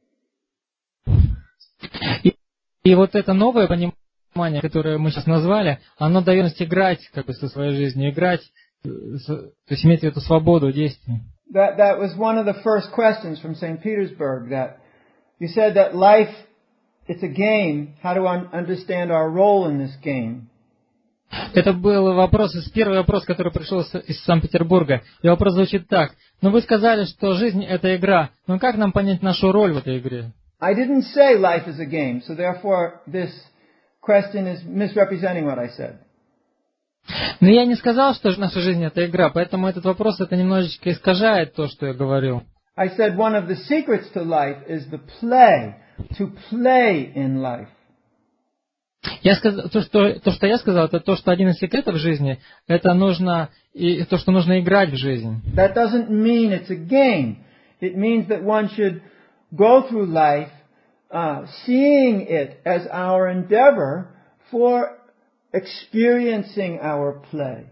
И, и вот это новое понимание, которое мы сейчас назвали, оно дает нас играть как бы со своей жизнью, играть, то есть иметь эту свободу действий. That that was one of the first questions from Saint Petersburg. That you said that life, it's a game. How do I understand our role in this game? Это был вопрос, первый вопрос, который пришел из Санкт-Петербурга. И вопрос звучит так. Ну вы сказали, что жизнь это игра. Но как нам понять нашу роль в этой игре? I didn't say life is a game, so therefore this question is misrepresenting what I said. Но я не сказал, что наша жизнь это игра, поэтому этот вопрос это немножечко искажает то, что я говорил. I said one of the secrets to life is the play, to play in life. Я сказал, то, что, то, что я сказал, это то, что один из секретов жизни, это нужно, и то, что нужно играть в жизнь. That doesn't mean it's a game. It means that one should go through life uh, seeing it as our endeavor for experiencing our play.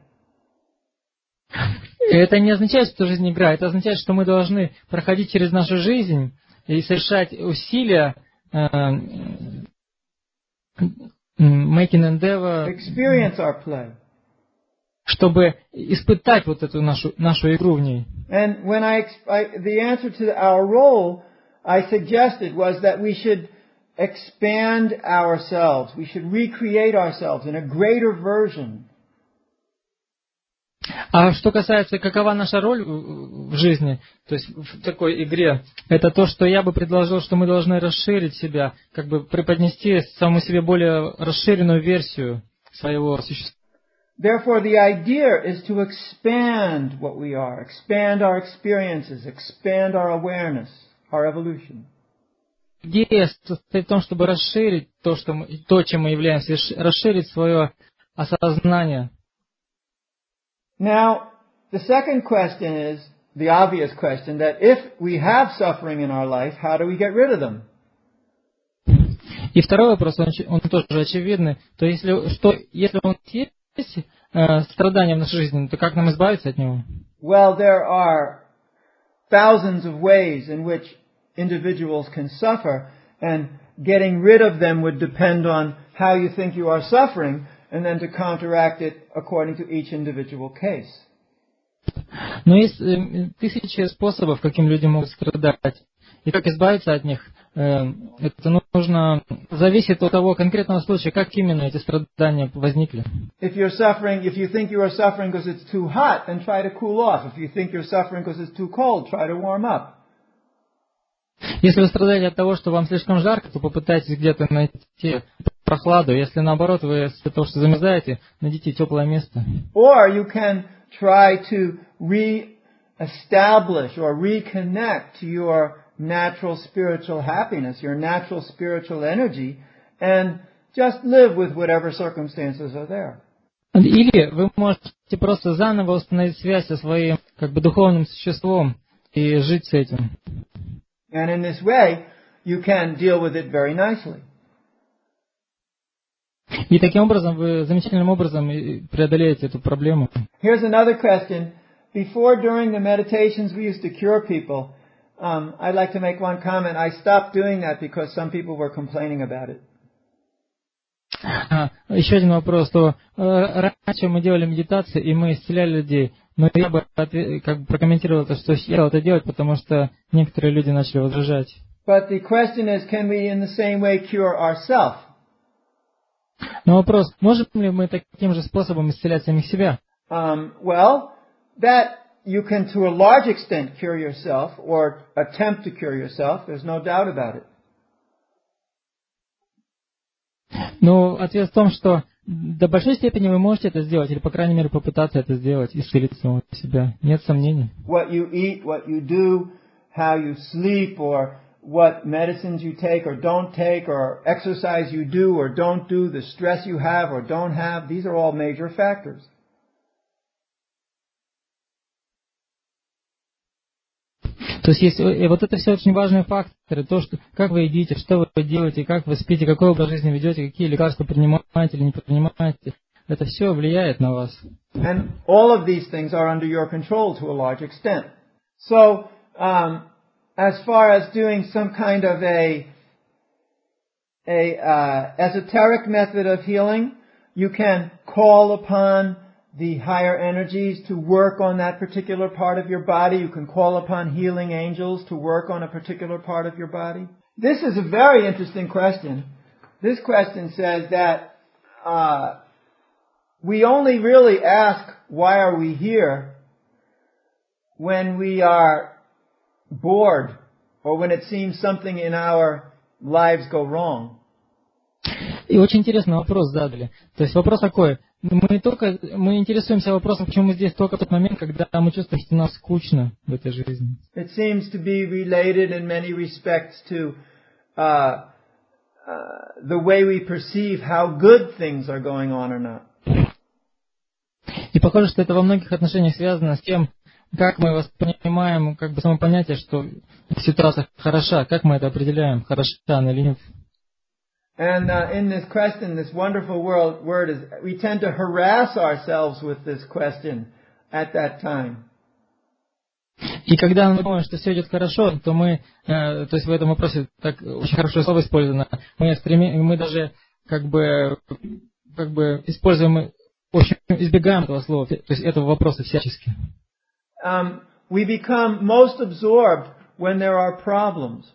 Это не означает, что жизнь игра, это означает, что мы должны проходить через нашу жизнь и совершать усилия, uh, making endeavor, experience our play. Чтобы испытать вот эту нашу, нашу игру в ней. And when I, I, the answer to our role I suggested was that we should expand ourselves. We should recreate ourselves in a greater version. А что касается, какова наша роль в жизни, то есть в такой игре, это то, что я бы предложил, что мы должны расширить себя, как бы преподнести самому себе более расширенную версию своего существа. Therefore, the idea is to expand what we are, expand our experiences, expand our awareness, our evolution. Идея состоит в том, чтобы расширить то, что мы, то, чем мы являемся, расширить свое осознание. Now, the second question is the obvious question that if we have suffering in our life, how do we get rid of them? И второй вопрос, он, он тоже очевидный. То если что, если он есть э, страдания в нашей жизни, то как нам избавиться от него? Well, there are thousands of ways in which individuals can suffer, and getting rid of them would depend on how you think you are suffering, and then to counteract it according to each individual case. Но есть э, тысячи способов, каким люди могут страдать. И как избавиться от них, э, это нужно, зависит от того конкретного случая, как именно эти страдания возникли. If you're suffering, if you think you are suffering because it's too hot, then try to cool off. If you think you're suffering because it's too cold, try to warm up. Если вы страдаете от того, что вам слишком жарко, то попытайтесь где-то найти прохладу. Если наоборот вы из-за того, что замерзаете, найдите теплое место. Or you can try to re-establish or reconnect to your natural spiritual happiness, your natural spiritual energy, and just live with whatever circumstances are there. Или вы можете просто заново установить связь со своим как бы духовным существом и жить с этим. And in this way, you can deal with it very nicely. И таким образом вы замечательным образом преодолеете эту проблему. Here's another question. Before, during the meditations, we used to cure people. Um, I'd like to make one comment. I stopped doing that because some people were complaining about it. А, еще один вопрос. То, э, раньше мы делали медитации, и мы исцеляли людей. Но я бы ответ, как бы прокомментировал то, что я стал это делать, потому что некоторые люди начали возражать. But the question is, can we in the same way cure ourselves? Но вопрос, можем ли мы таким же способом исцелять самих себя? Um, well, that you can to a large extent cure yourself or attempt to cure yourself. There's no doubt about it. Ну, ответ в том, что до большой степени вы можете это сделать, или, по крайней мере, попытаться это сделать, исцелить самого себя. Нет сомнений. What you eat, what you do, how you sleep, or what medicines you take or don't take, or exercise you do or don't do, the stress you have or don't have, these are all major factors. То есть, есть и вот это все очень важные факторы. То, что, как вы едите, что вы делаете, как вы спите, какой образ жизни ведете, какие лекарства принимаете или не принимаете. Это все влияет на вас. And all of these things are under your control to a large extent. So, um, as far as doing some kind of a, a uh, esoteric method of healing, you can call upon the higher energies to work on that particular part of your body. You can call upon healing angels to work on a particular part of your body. This is a very interesting question. This question says that uh, we only really ask, why are we here, when we are bored or when it seems something in our lives go wrong. И очень интересный вопрос задали. То есть вопрос такой: мы только мы интересуемся вопросом, почему мы здесь только в тот момент, когда мы чувствуем, что нам скучно в этой жизни. It seems to be related in many respects to uh, uh, the way we perceive how good things are going on or not. И похоже, что это во многих отношениях связано с тем, как мы воспринимаем как бы само понятие, что ситуация хороша, как мы это определяем, хороша она или нет. And uh, in this question, this wonderful word, word is, we tend to harass ourselves with this question at that time. И когда мы думаем, что все идет хорошо, то мы, э, то есть в этом вопросе так очень хорошее слово использовано, мы, стреми, мы даже как бы, как бы используем, в общем, избегаем этого слова, то есть этого вопроса всячески. Um, we become most absorbed when there are problems.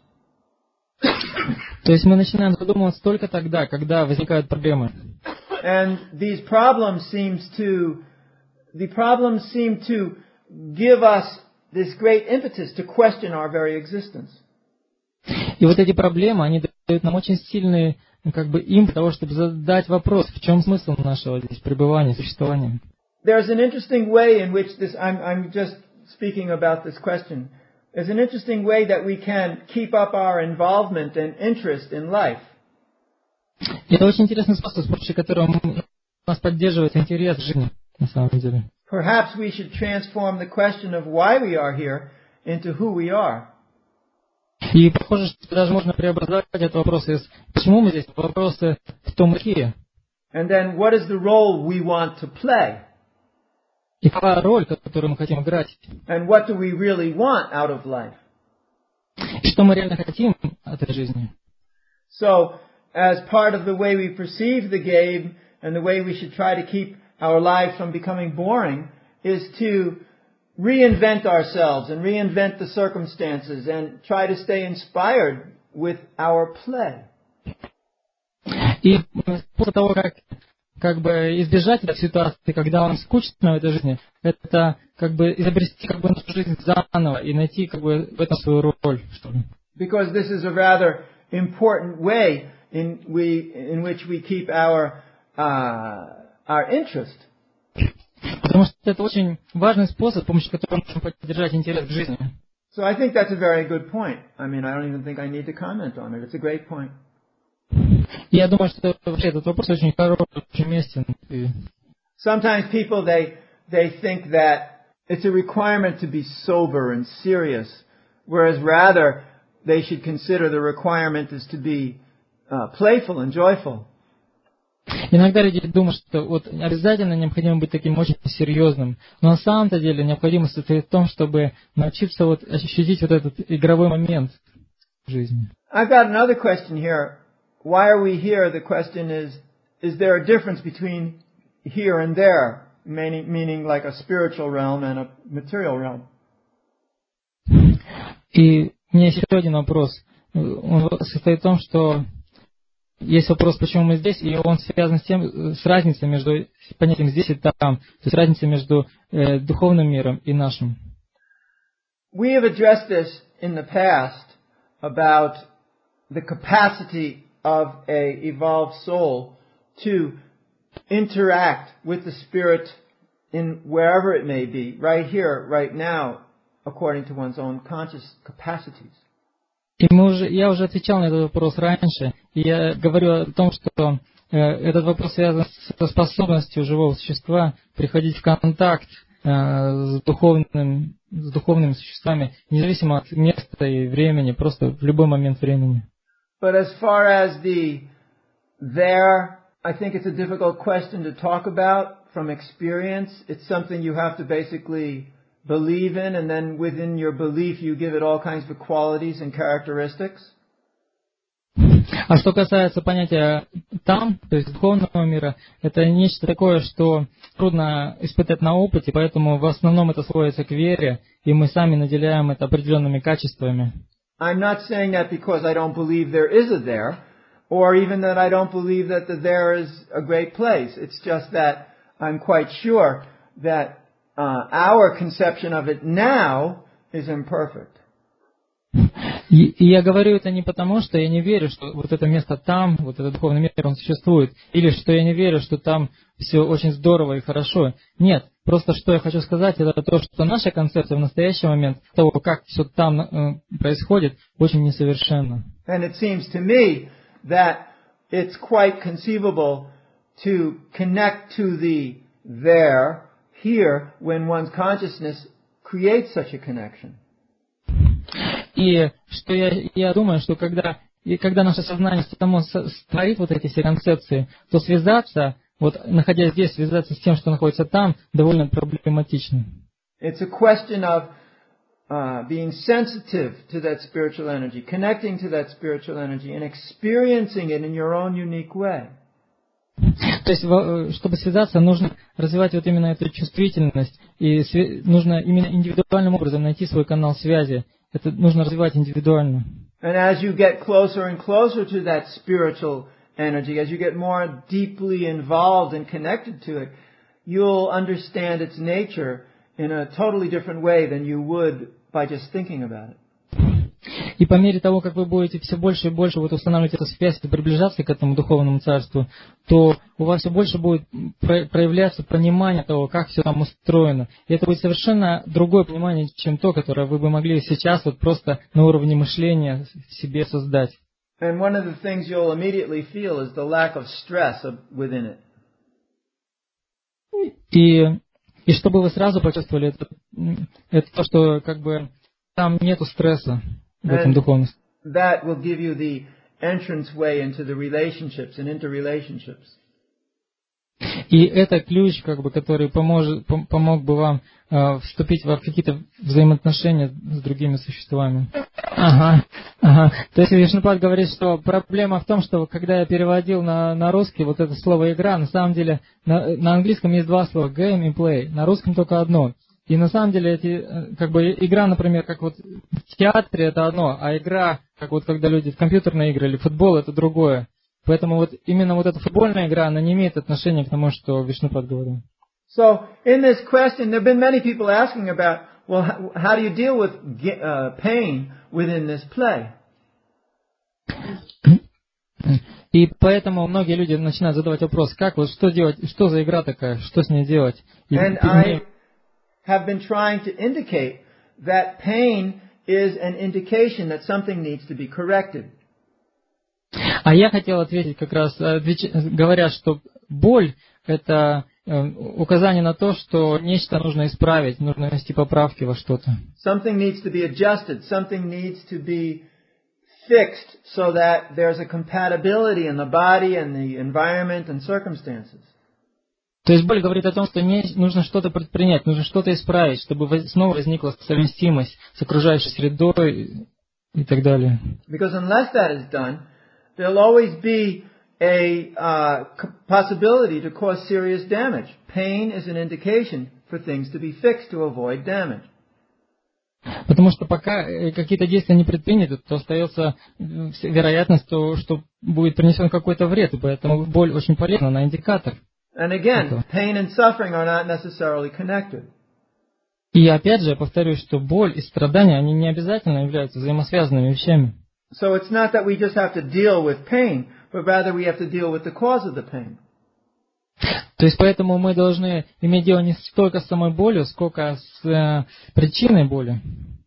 То есть мы начинаем задумываться только тогда, когда возникают проблемы. And these problems seems to, the problems seem to give us this great impetus to question our very existence. И вот эти проблемы, они дают нам очень сильный, как бы, импульс того, чтобы задать вопрос, в чем смысл нашего здесь пребывания, существования. There's an interesting way in which this, I'm, I'm just speaking about this question. There's an interesting way that we can keep up our involvement and interest in life. Это очень интересный способ, с помощью которого у нас поддерживается интерес к жизни, на самом деле. Perhaps we should transform the question of why we are here into who we are. И похоже, что даже можно преобразовать этот вопрос из «почему мы здесь?» в вопросы «кто мы такие?» And then what is the role we want to play? И какая роль, которую мы хотим играть? And what do we really want out of life? И что мы реально хотим от этой жизни? So, as part of the way we perceive the game and the way we should try to keep our lives from becoming boring is to reinvent ourselves and reinvent the circumstances and try to stay inspired with our play. И после того, как как бы избежать этой ситуации, когда вам скучно в этой жизни, это как бы изобрести как бы нашу жизнь заново и найти как бы в этом свою роль, что ли. Because this is a rather important way in we in which we keep our uh, our interest. Потому что это очень важный способ, с помощью которого мы можем поддержать интерес к жизни. So I think that's a very good point. I mean, I don't even think I need to comment on it. It's a great point. Я думаю, что вообще этот вопрос очень хороший, очень уместен. Sometimes people they they think that it's a requirement to be sober and serious, whereas rather they should consider the requirement is to be uh, playful and joyful. Иногда люди думают, что вот обязательно необходимо быть таким очень серьезным, но на самом-то деле необходимость состоит в том, чтобы научиться вот ощутить вот этот игровой момент в жизни. I've got another question here. Why are we here? The question is, is there a difference between here and there, meaning, meaning like a spiritual realm and a material realm? И у меня есть еще один вопрос. Он состоит в том, что есть вопрос, почему мы здесь, и он связан с тем, с разницей между понятием здесь и там, то есть разницей между э, духовным миром и нашим. We have addressed this in the past about the capacity of a evolved soul to interact with the spirit in wherever it may be, right here, right now, according to one's own conscious capacities. И мы уже, я уже отвечал на этот вопрос раньше, и я говорю о том, что э, этот вопрос связан со способностью живого существа приходить в контакт э, с, духовным, с духовными существами, независимо от места и времени, просто в любой момент времени. But as far as the there, I think it's a difficult question to talk about from experience. It's something you have to basically believe in, and then within your belief you give it all kinds of qualities and characteristics. А что касается понятия там, то есть духовного мира, это нечто такое, что трудно испытать на опыте, поэтому в основном это сводится к вере, и мы сами наделяем это определенными качествами. I'm not saying that because I don't believe there is a there, or even that I don't believe that the there is a great place. It's just that I'm quite sure that Uh, our conception of it now is imperfect. И, и я говорю это не потому, что я не верю, что вот это место там, вот этот духовный мир, он существует, или что я не верю, что там все очень здорово и хорошо. Нет, просто что я хочу сказать, это то, что наша концепция в настоящий момент того, как все там э, происходит, очень несовершенна. And it seems to me that it's quite conceivable to connect to the there here when one's consciousness creates such a connection. И что я, я думаю, что когда, и когда наше сознание само творит вот эти все концепции, то связаться, вот находясь здесь, связаться с тем, что находится там, довольно проблематично. It's a question of uh, being sensitive to that spiritual energy, connecting to that spiritual energy and experiencing it in your own unique way. То есть, чтобы связаться, нужно развивать вот именно эту чувствительность, и нужно именно индивидуальным образом найти свой канал связи. Это нужно развивать индивидуально. And as you get closer and closer to that spiritual energy, as you get more deeply involved and connected to it, you'll understand its nature in a totally different way than you would by just thinking about it. И по мере того, как вы будете все больше и больше вот устанавливать эту связь и приближаться к этому духовному царству, то у вас все больше будет проявляться понимание того, как все там устроено. И это будет совершенно другое понимание, чем то, которое вы бы могли сейчас вот просто на уровне мышления в себе создать. And one of the things you'll immediately feel is the lack of stress within it. И, и чтобы вы сразу почувствовали, это, это то, что как бы там нету стресса. В этом духовности. That will give you the entrance way into the relationships and interrelationships. И это ключ, как бы, который поможет, помог бы вам э, вступить в какие-то взаимоотношения с другими существами. Ага, ага. То есть Вишнупад говорит, что проблема в том, что когда я переводил на, на русский вот это слово игра, на самом деле на, на английском есть два слова game и play, на русском только одно. И на самом деле эти, как бы, игра, например, как вот в театре это одно, а игра, как вот когда люди в компьютерные игры или в футбол, это другое. Поэтому вот именно вот эта футбольная игра, она не имеет отношения к тому, что Вишнупад говорил. So, in this question, there have been many people asking about, well, how do you deal with uh, pain within this play? И поэтому многие люди начинают задавать вопрос, как вот, что делать, что за игра такая, что с ней делать? И, And I have been trying to indicate that pain is an indication that something needs to be corrected. А я хотел ответить как раз, говоря, что боль – это указание на то, что нечто нужно исправить, нужно внести поправки во что-то. Something needs to be adjusted, something needs to be fixed so that there's a compatibility in the body and the environment and circumstances. То есть боль говорит о том, что не, нужно что-то предпринять, нужно что-то исправить, чтобы воз, снова возникла совместимость с окружающей средой и так далее. Because unless that is done, there'll always be a uh, possibility to cause serious damage. Pain is an indication for things to be fixed to avoid damage. Потому что пока какие-то действия не предприняты, то остается вероятность, что, что будет принесен какой-то вред, и поэтому боль очень полезна, она индикатор. And again, pain and suffering are not necessarily connected. И опять же, я повторюсь, что боль и страдания, они не обязательно являются взаимосвязанными вещами. So it's not that we just have to deal with pain, but rather we have to deal with the cause of the pain. То есть поэтому мы должны иметь дело не столько с самой болью, сколько с э, причиной боли.